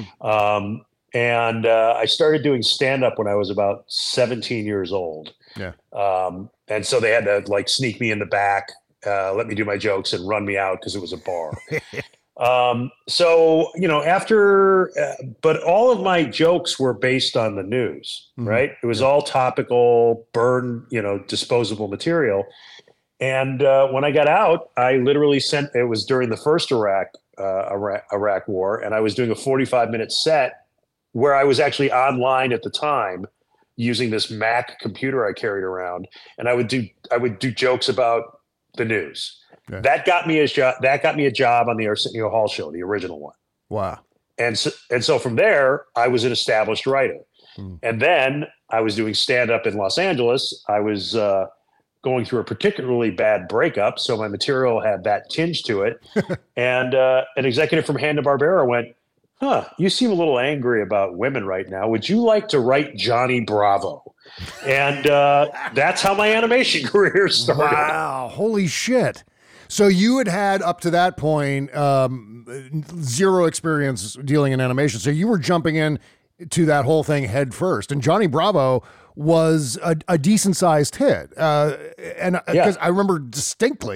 [SPEAKER 8] And I started doing stand-up when I was about 17 years old.
[SPEAKER 3] Yeah.
[SPEAKER 8] And so they had to sneak me in the back, let me do my jokes, and run me out because it was a bar. But all of my jokes were based on the news, right? It was all topical, disposable material. And when I got out, I literally it was during the first Iraq War, and I was doing a 45-minute set where I was actually online at the time using this Mac computer I carried around, and I would do jokes about the news. Yeah. That got me a job on the Arsenio Hall show, the original one.
[SPEAKER 3] Wow.
[SPEAKER 8] And so from there, I was an established writer. And then I was doing stand-up in Los Angeles. I was going through a particularly bad breakup, so my material had that tinge to it. And an executive from Hanna-Barbera went, you seem a little angry about women right now. Would you like to write Johnny Bravo? And that's how my animation career started.
[SPEAKER 3] Wow. Holy shit. So you had up to that point zero experience dealing in animation. So you were jumping in to that whole thing head first. And Johnny Bravo was a decent sized hit. And because I remember distinctly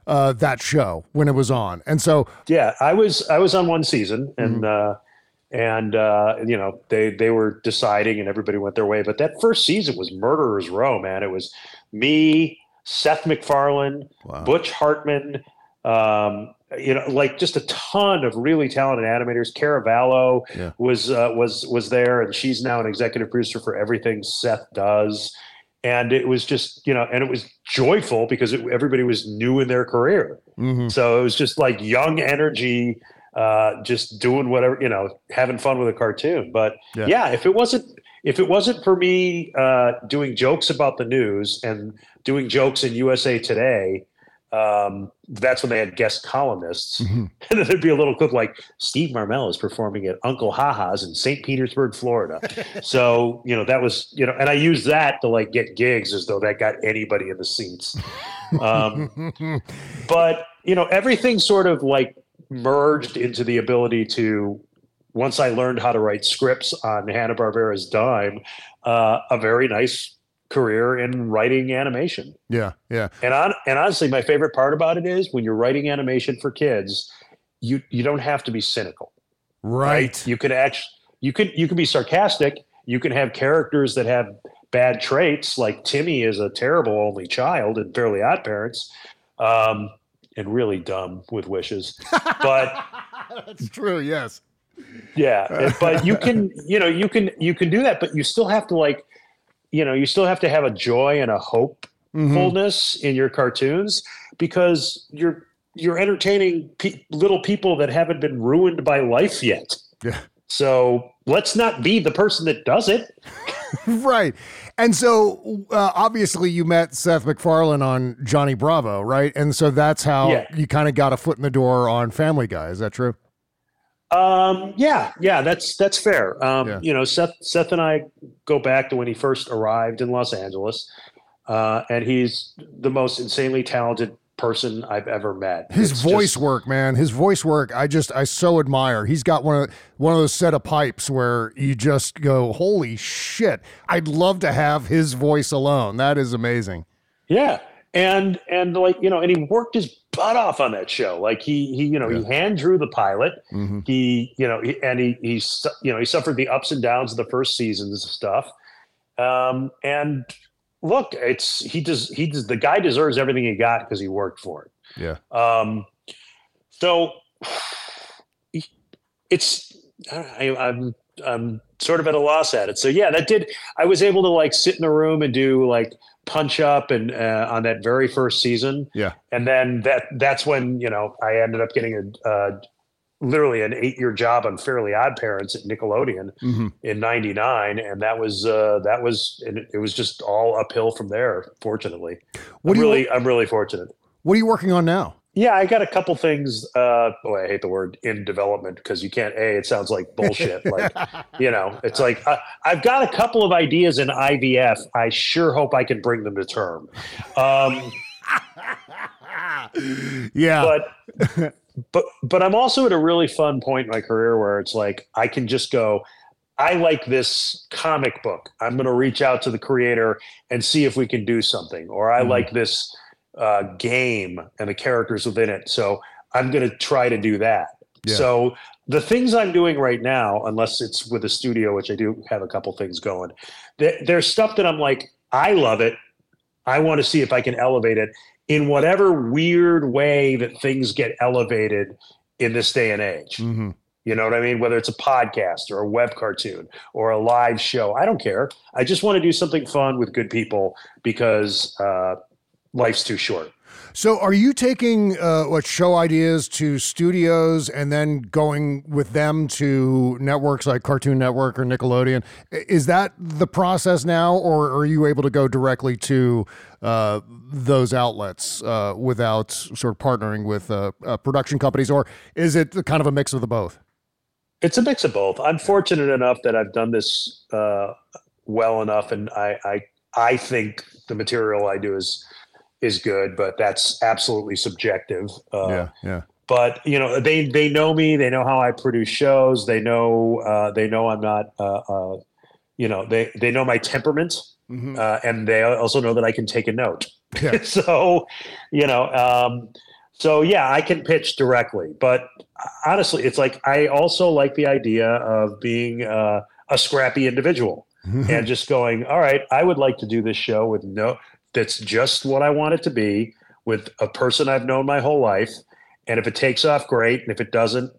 [SPEAKER 3] that show when it was on. And so,
[SPEAKER 8] yeah, I was on one season, and you know, they were deciding, and everybody went their way. But that first season was Murderer's Row, man. It was me, Seth MacFarlane, Butch Hartman, you know, like just a ton of really talented animators. Caravallo was there, and she's now an executive producer for everything Seth does. And it was just, you know, and it was joyful because everybody was new in their career. So it was just like young energy, just doing whatever, you know, having fun with a cartoon. But if it wasn't for me doing jokes about the news and doing jokes in USA Today, that's when they had guest columnists. And then there'd be a little clip like, Steve Marmel is performing at Uncle Ha-Ha's in St. Petersburg, Florida. So, you know, that was, you know, and I used that to like get gigs as though that got anybody in the seats. But, you know, everything sort of like merged into the ability to, once I learned how to write scripts on Hanna-Barbera's dime, a very nice career in writing animation.
[SPEAKER 3] Yeah.
[SPEAKER 8] And honestly, my favorite part about it is when you're writing animation for kids, you don't have to be cynical.
[SPEAKER 3] Right.
[SPEAKER 8] You can be sarcastic. You can have characters that have bad traits, like Timmy is a terrible only child in Fairly Odd Parents, and really dumb with wishes. But
[SPEAKER 3] that's true. Yes.
[SPEAKER 8] Yeah. But you can do that, but you still have to like, you know, you still have to have a joy and a hopefulness in your cartoons, because you're entertaining little people that haven't been ruined by life yet.
[SPEAKER 3] Yeah.
[SPEAKER 8] So let's not be the person that does it.
[SPEAKER 3] Right. And so obviously you met Seth MacFarlane on Johnny Bravo, right? And so that's how you kind of got a foot in the door on Family Guy. Is that true?
[SPEAKER 8] Yeah, that's fair. You know, Seth and I go back to when he first arrived in Los Angeles, and he's the most insanely talented person I've ever met.
[SPEAKER 3] His voice work, man, I so admire. He's got one of those set of pipes where you just go, holy shit, I'd love to have his voice alone. That is amazing.
[SPEAKER 8] Yeah. And like, you know, and he worked his butt off on that show. Like he hand drew the pilot. He suffered the ups and downs of the first seasons of stuff. And look, the guy deserves everything he got because he worked for it.
[SPEAKER 3] Yeah.
[SPEAKER 8] So I'm sort of at a loss at it. So yeah, I was able to like sit in a room and do like Punch Up and on that very first season.
[SPEAKER 3] Yeah.
[SPEAKER 8] And then that's when, you know, I ended up getting literally an 8-year job on Fairly Odd Parents at Nickelodeon in '99. And it was just all uphill from there, fortunately. I'm really fortunate.
[SPEAKER 3] What are you working on now?
[SPEAKER 8] Yeah, I got a couple things. I hate the word in development because you can't. It sounds like bullshit. Like, you know, it's like I've got a couple of ideas in IVF. I sure hope I can bring them to term.
[SPEAKER 3] Yeah,
[SPEAKER 8] but I'm also at a really fun point in my career where it's like I can just go, I like this comic book. I'm going to reach out to the creator and see if we can do something. Or I like this game and the characters within it. So I'm going to try to do that. Yeah. So the things I'm doing right now, unless it's with a studio, which I do have a couple things going, there's stuff that I'm like, I love it. I want to see if I can elevate it in whatever weird way that things get elevated in this day and age. You know what I mean? Whether it's a podcast or a web cartoon or a live show, I don't care. I just want to do something fun with good people because life's too short.
[SPEAKER 3] So are you taking show ideas to studios and then going with them to networks like Cartoon Network or Nickelodeon? Is that the process now, or are you able to go directly to those outlets without sort of partnering with production companies, or is it kind of a mix of the both?
[SPEAKER 8] It's a mix of both. I'm fortunate enough that I've done this well enough, and I think the material I do is good, but that's absolutely subjective.
[SPEAKER 3] Yeah.
[SPEAKER 8] But you know, they know me. They know how I produce shows. They know I'm not. They know my temperament, and they also know that I can take a note.
[SPEAKER 3] Yeah.
[SPEAKER 8] So, you know, So yeah, I can pitch directly, but honestly, it's like I also like the idea of being a scrappy individual and just going, all right, I would like to do this show with that's just what I want it to be, with a person I've known my whole life. And if it takes off, great. And if it doesn't,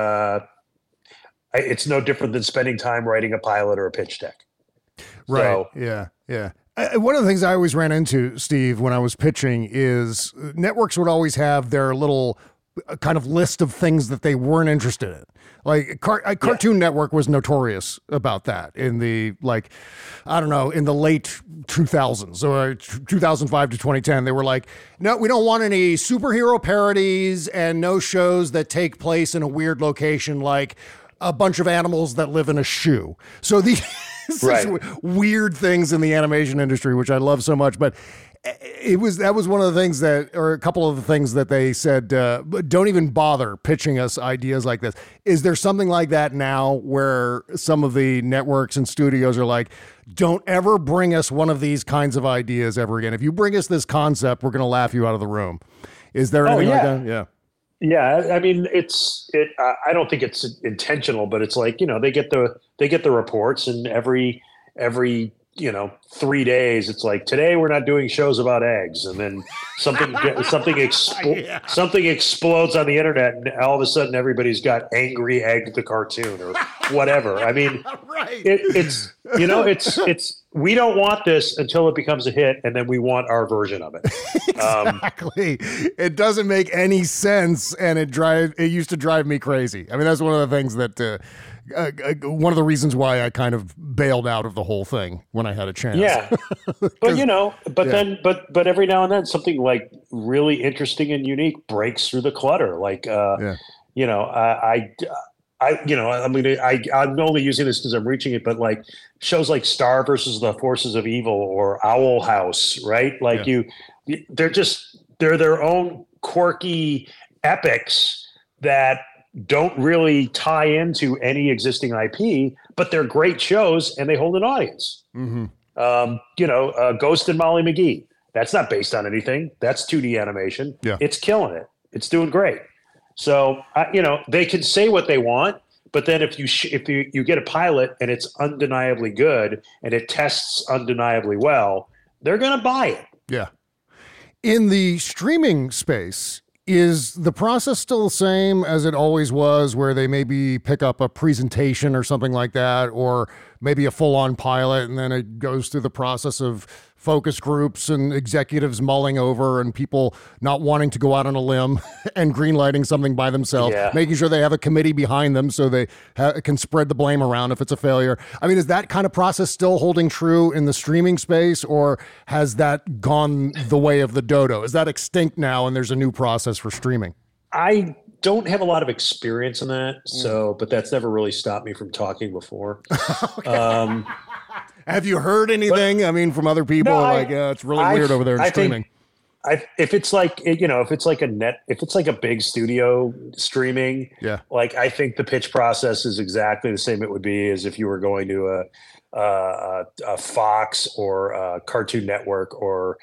[SPEAKER 8] it's no different than spending time writing a pilot or a pitch deck.
[SPEAKER 3] Right.
[SPEAKER 8] So,
[SPEAKER 3] yeah. One of the things I always ran into, Steve, when I was pitching is networks would always have their little kind of list of things that they weren't interested in. Like Cartoon Network was notorious about that in the, in the late 2000s or 2005 to 2010. They were like, no, we don't want any superhero parodies and no shows that take place in a weird location, like a bunch of animals that live in a shoe. So these weird things in the animation industry, which I love so much, but that was one of the things or a couple of the things that they said, don't even bother pitching us ideas like this. Is there something like that now where some of the networks and studios are like, don't ever bring us one of these kinds of ideas ever again? If you bring us this concept, we're going to laugh you out of the room. Is there anything like that? Yeah.
[SPEAKER 8] Yeah, I mean, I don't think it's intentional, but it's like, they get the reports, and every 3 days, it's like, today we're not doing shows about eggs, and then something explodes on the internet, and all of a sudden everybody's got Angry Egg the cartoon or whatever. I mean, it's we don't want this until it becomes a hit, and then we want our version of it.
[SPEAKER 3] Exactly. It doesn't make any sense, and it used to drive me crazy. I mean, that's one of the things that one of the reasons why I kind of bailed out of the whole thing when I had a chance.
[SPEAKER 8] Yeah, but every now and then something like really interesting and unique breaks through the clutter. Like, I'm only using this because I'm reaching it, but like shows like Star versus the Forces of Evil or Owl House, right? Like they're their own quirky epics that don't really tie into any existing IP, but they're great shows and they hold an audience.
[SPEAKER 3] Mm-hmm.
[SPEAKER 8] Ghost and Molly McGee. That's not based on anything. That's 2D animation.
[SPEAKER 3] Yeah.
[SPEAKER 8] It's killing it. It's doing great. So, they can say what they want, but then if you get a pilot and it's undeniably good and it tests undeniably well, they're going to buy it.
[SPEAKER 3] Yeah. In the streaming space, is the process still the same as it always was, where they maybe pick up a presentation or something like that, or maybe a full-on pilot, and then it goes through the process of focus groups and executives mulling over and people not wanting to go out on a limb and greenlighting something by themselves, making sure they have a committee behind them so they can spread the blame around if it's a failure? I mean, is that kind of process still holding true in the streaming space, or has that gone the way of the dodo? Is that extinct now and there's a new process for streaming?
[SPEAKER 8] I don't have a lot of experience in that, but that's never really stopped me from talking before.
[SPEAKER 3] Okay. Have you heard anything? From other people? It's really weird over there in streaming.
[SPEAKER 8] If it's like a big studio streaming, I think the pitch process is exactly the same it would be as if you were going to a Fox or a Cartoon Network or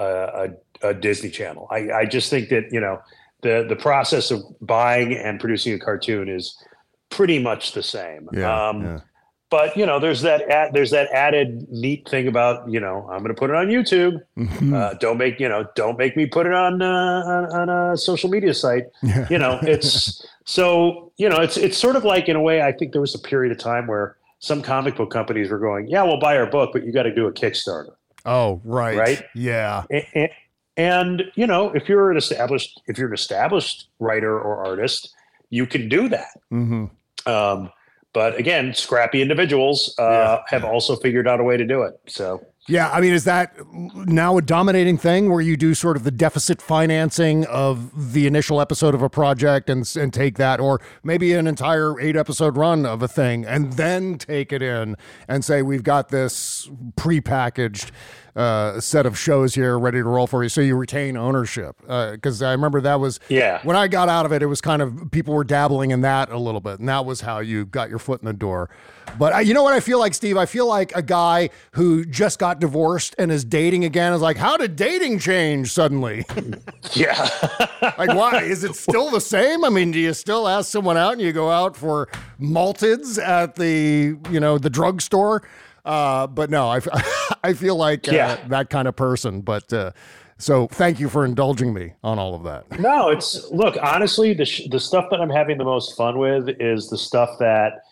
[SPEAKER 8] a Disney Channel. I just think that the process of buying and producing a cartoon is pretty much the same. But there's that added neat thing about I'm going to put it on YouTube. Don't make me put it on a social media site. It's it's sort of like, in a way, I think there was a period of time where some comic book companies were going, yeah, we'll buy our book, but you got to do a Kickstarter.
[SPEAKER 3] Oh, right. Yeah.
[SPEAKER 8] And if you're an established writer or artist, you can do that.
[SPEAKER 3] Mm-hmm.
[SPEAKER 8] But again, scrappy individuals have also figured out a way to do it. So
[SPEAKER 3] yeah, is that now a dominating thing where you do sort of the deficit financing of the initial episode of a project and take that, or maybe an entire 8-episode run of a thing and then take it in and say, we've got this prepackaged set of shows here ready to roll for you, so you retain ownership? Because I remember that was when I got out of it, it was kind of, people were dabbling in that a little bit, and that was how you got your foot in the door. But you know what I feel like, Steve? I feel like a guy who just got got divorced and is dating again is like, how did dating change suddenly?
[SPEAKER 8] Yeah.
[SPEAKER 3] Like, why? Is it still the same? I mean, do you still ask someone out and you go out for malteds at the, the drugstore? But no, I feel like that kind of person. But so thank you for indulging me on all of that.
[SPEAKER 8] No, look, honestly, the stuff that I'm having the most fun with is the stuff that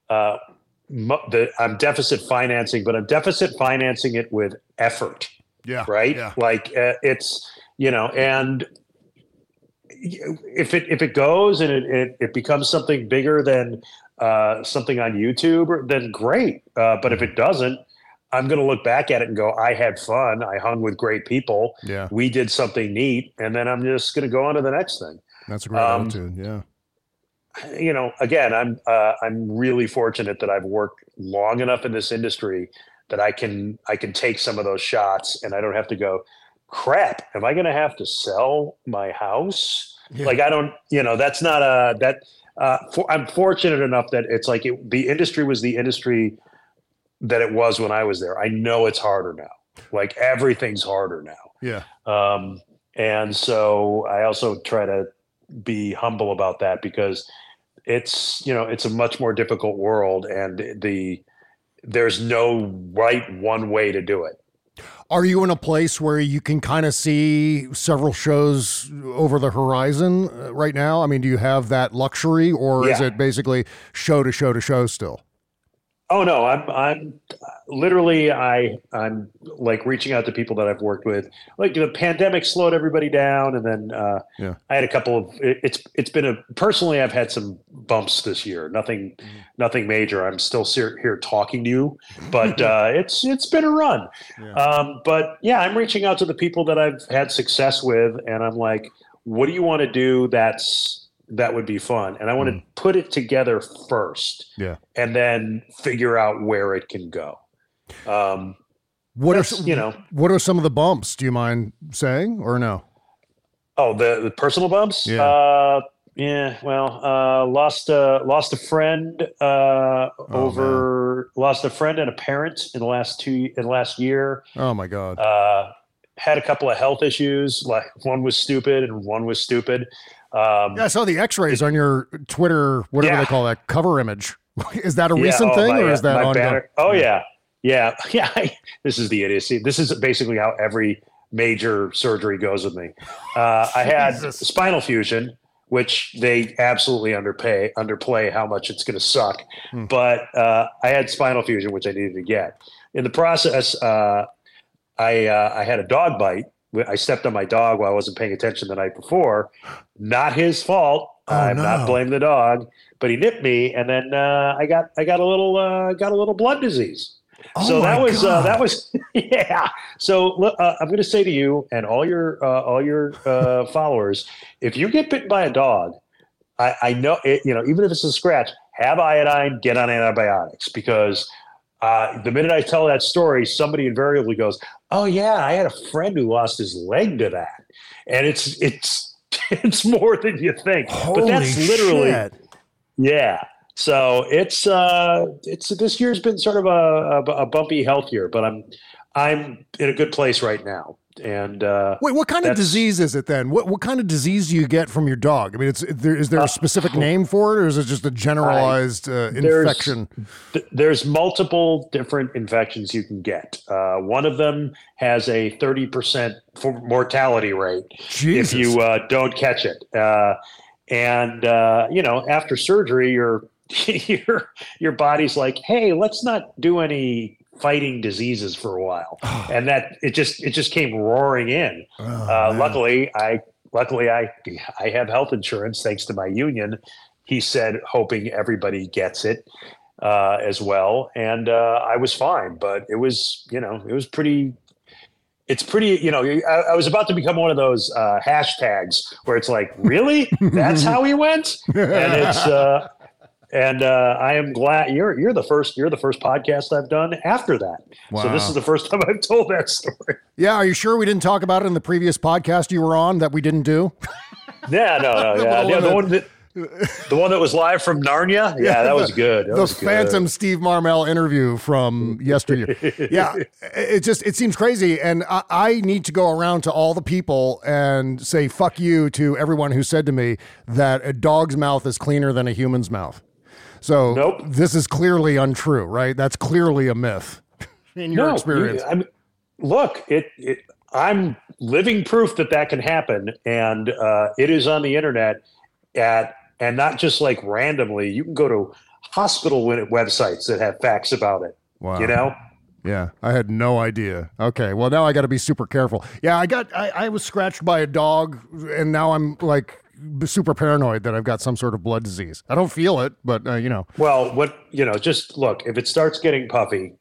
[SPEAKER 8] I'm deficit financing, but I'm deficit financing it with effort.
[SPEAKER 3] Yeah.
[SPEAKER 8] Right.
[SPEAKER 3] Yeah.
[SPEAKER 8] Like it's, and if it goes and it becomes something bigger than something on YouTube, then great. But if it doesn't, I'm going to look back at it and go, I had fun. I hung with great people.
[SPEAKER 3] Yeah.
[SPEAKER 8] We did something neat. And then I'm just going to go on to the next thing.
[SPEAKER 3] That's a great attitude. Yeah.
[SPEAKER 8] Again, I'm really fortunate that I've worked long enough in this industry that I can take some of those shots and I don't have to go, crap, am I going to have to sell my house? Yeah. Like, I don't, that's not I'm fortunate enough that it's like the industry was the industry that it was when I was there. I know it's harder now. Like, everything's harder now.
[SPEAKER 3] Yeah.
[SPEAKER 8] And so I also try to be humble about that because it's a much more difficult world and there's no right one way to do it.
[SPEAKER 3] Are you in a place where you can kind of see several shows over the horizon right now? I mean, do you have that luxury or is it basically show to show to show still?
[SPEAKER 8] Oh no, I'm literally I'm like reaching out to people that I've worked with. Like, the pandemic slowed everybody down, and then I had a couple of. It's been personally I've had some bumps this year. Nothing major. I'm still here talking to you, but it's been a run. Yeah. But yeah, I'm reaching out to the people that I've had success with, and I'm like, what do you want to do? That would be fun. And I want to put it together first and then figure out where it can go.
[SPEAKER 3] What are some of the bumps? Do you mind saying or no?
[SPEAKER 8] Oh, the personal bumps? Yeah. Lost a friend lost a friend and a parent in the last year.
[SPEAKER 3] Oh my God.
[SPEAKER 8] Had a couple of health issues. Like, one was stupid and one was stupid.
[SPEAKER 3] I saw the x-rays on your Twitter, whatever they call that cover image. Is that a recent thing or is that ongoing?
[SPEAKER 8] Oh yeah. This is the idiocy. This is basically how every major surgery goes with me. I had spinal fusion, which they absolutely underplay how much it's going to suck. But I had spinal fusion, which I needed to get. In the process, I had a dog bite. I stepped on my dog while I wasn't paying attention the night before. Not his fault. I'm not blaming the dog, but he nipped me, and then I got a little blood disease. So that was yeah. So I'm going to say to you and all your followers, if you get bitten by a dog, I know it, even if it's a scratch, have iodine, get on antibiotics, because the minute I tell that story, somebody invariably goes, "Oh yeah, I had a friend who lost his leg to that," and it's more than you think.
[SPEAKER 3] Holy
[SPEAKER 8] but that's literally
[SPEAKER 3] shit.
[SPEAKER 8] Yeah. So it's this year's been sort of a bumpy health year, but I'm in a good place right now. And
[SPEAKER 3] wait, what kind of disease is it then? What kind of disease do you get from your dog? I mean, is there a specific name for it, or is it just a generalized infection?
[SPEAKER 8] There's multiple different infections you can get. One of them has a 30% mortality rate if you don't catch it. And after surgery, your body's like, hey, let's not do any fighting diseases for a while. And that it just came roaring in. Luckily I have health insurance thanks to my union. He said, hoping everybody gets it as well. And I was fine, but it was pretty. It's pretty, I was about to become one of those hashtags where it's like, really? That's how he went? And it's, I am glad you're the first podcast I've done after that. Wow. So this is the first time I've told that story.
[SPEAKER 3] Yeah. Are you sure we didn't talk about it in the previous podcast you were on that we didn't do?
[SPEAKER 8] Yeah, no. Yeah. The one that, The one that was live from Narnia? Yeah, that was good. That was
[SPEAKER 3] Phantom Steve Marmel interview from yesteryear. Yeah, it seems crazy. And I need to go around to all the people and say, fuck you to everyone who said to me that a dog's mouth is cleaner than a human's mouth. So This is clearly untrue, right? That's clearly a myth in your experience.
[SPEAKER 8] Look, I'm living proof that can happen. And it is on the internet and not just like randomly. You can go to hospital websites that have facts about it.
[SPEAKER 3] Wow.
[SPEAKER 8] You know?
[SPEAKER 3] Yeah, I had no idea. Okay, well now I got to be super careful. Yeah, I was scratched by a dog, and now I'm like super paranoid that I've got some sort of blood disease. I don't feel it, but you know.
[SPEAKER 8] Well, just look, if it starts getting puffy,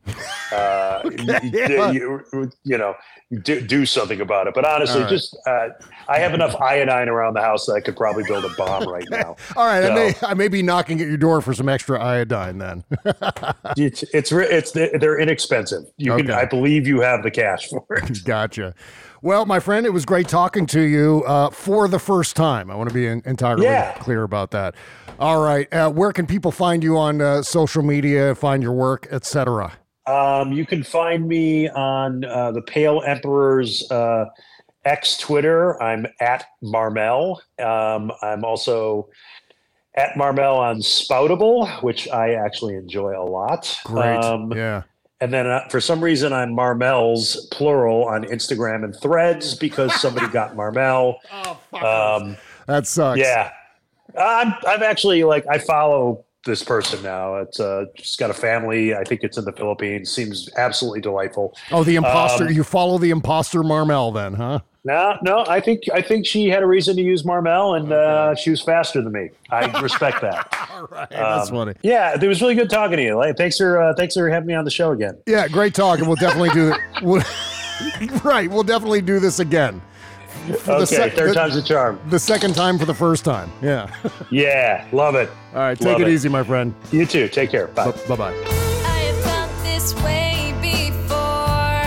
[SPEAKER 8] do something about it. But honestly, I have enough iodine around the house that I could probably build a bomb right now.
[SPEAKER 3] All right, so, I may be knocking at your door for some extra iodine then.
[SPEAKER 8] They're inexpensive. I believe you have the cash for it.
[SPEAKER 3] Gotcha. Well, my friend, it was great talking to you for the first time. I want to be entirely clear about that. All right. Where can people find you on social media, find your work, etc.?
[SPEAKER 8] You can find me on the Pale Emperor's X Twitter. I'm at Marmel. I'm also at Marmel on Spoutable, which I actually enjoy a lot.
[SPEAKER 3] Great. Yeah.
[SPEAKER 8] And then for some reason, I'm Marmel's plural on Instagram and Threads because somebody got Marmel.
[SPEAKER 3] That sucks.
[SPEAKER 8] Yeah. I'm actually I follow this person now. It's just got a family. I think it's in the Philippines. Seems absolutely delightful.
[SPEAKER 3] Oh, the imposter. You follow the imposter Marmel then, huh?
[SPEAKER 8] No. I think she had a reason to use Marmel, and she was faster than me. I respect that.
[SPEAKER 3] All right, that's funny.
[SPEAKER 8] Yeah, it was really good talking to you. Thanks for having me on the show again.
[SPEAKER 3] Yeah, great talking. We'll definitely do it. We'll definitely do this again.
[SPEAKER 8] Third time's the charm.
[SPEAKER 3] The second time for the first time. Yeah.
[SPEAKER 8] Yeah, love it.
[SPEAKER 3] All right, take it easy, my friend.
[SPEAKER 8] You too. Take care. Bye.
[SPEAKER 3] Bye-bye.
[SPEAKER 5] I have felt this way before.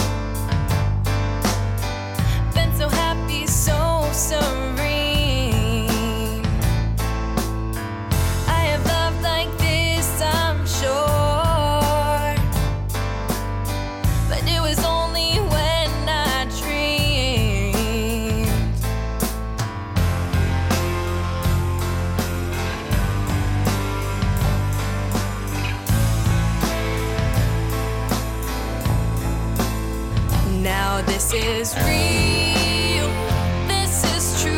[SPEAKER 5] Been so happy, so serene. I have loved like this, I'm sure. But it was only when I dreamed. Now this is real, this is true.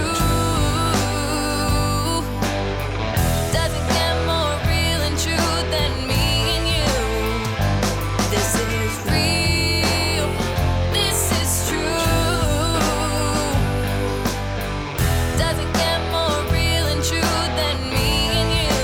[SPEAKER 5] Doesn't get more real and true than me and you. This is real, this is true. Doesn't get more real and true than me and you.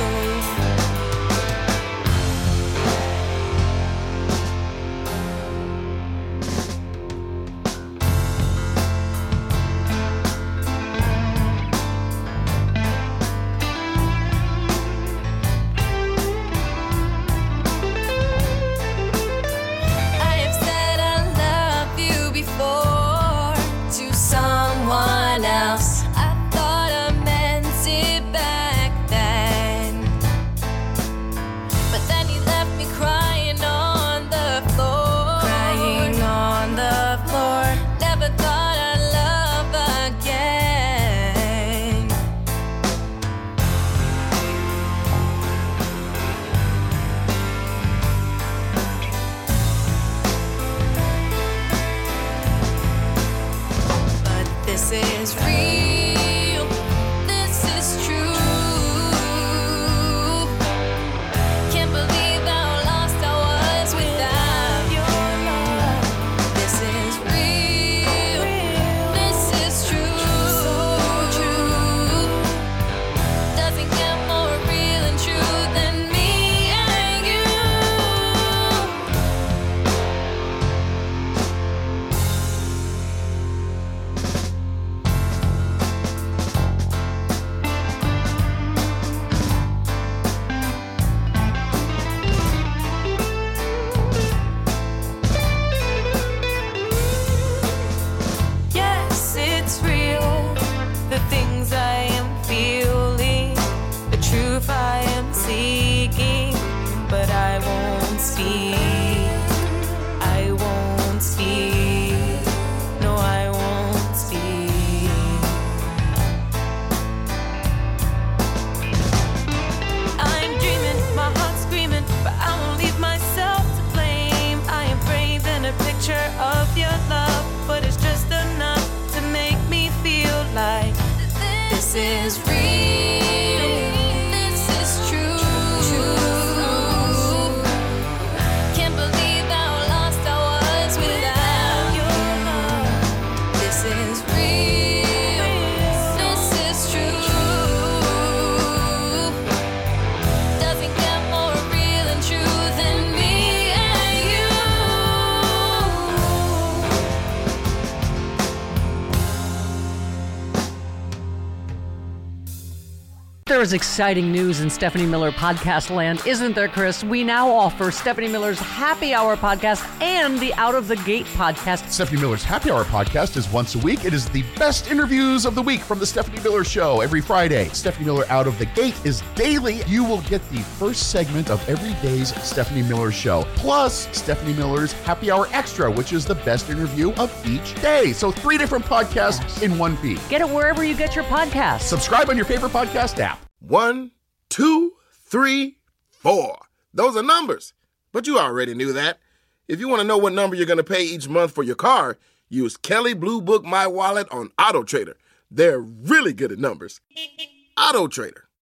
[SPEAKER 11] There's exciting news in Stephanie Miller podcast land, isn't there, Chris? We now offer Stephanie Miller's Happy Hour podcast and the Out of the Gate podcast.
[SPEAKER 12] Stephanie Miller's Happy Hour podcast is once a week. It is the best interviews of the week from the Stephanie Miller Show every Friday. Stephanie Miller Out of the Gate is daily. You will get the first segment of every day's Stephanie Miller Show, plus Stephanie Miller's Happy Hour Extra, which is the best interview of each day. So 3 different podcasts in one feed.
[SPEAKER 11] Get it wherever you get your podcasts.
[SPEAKER 12] Subscribe on your favorite podcast app.
[SPEAKER 13] 1, 2, 3, 4. Those are numbers. But you already knew that. If you want to know what number you're going to pay each month for your car, use Kelley Blue Book My Wallet on Auto Trader. They're really good at numbers. Auto Trader.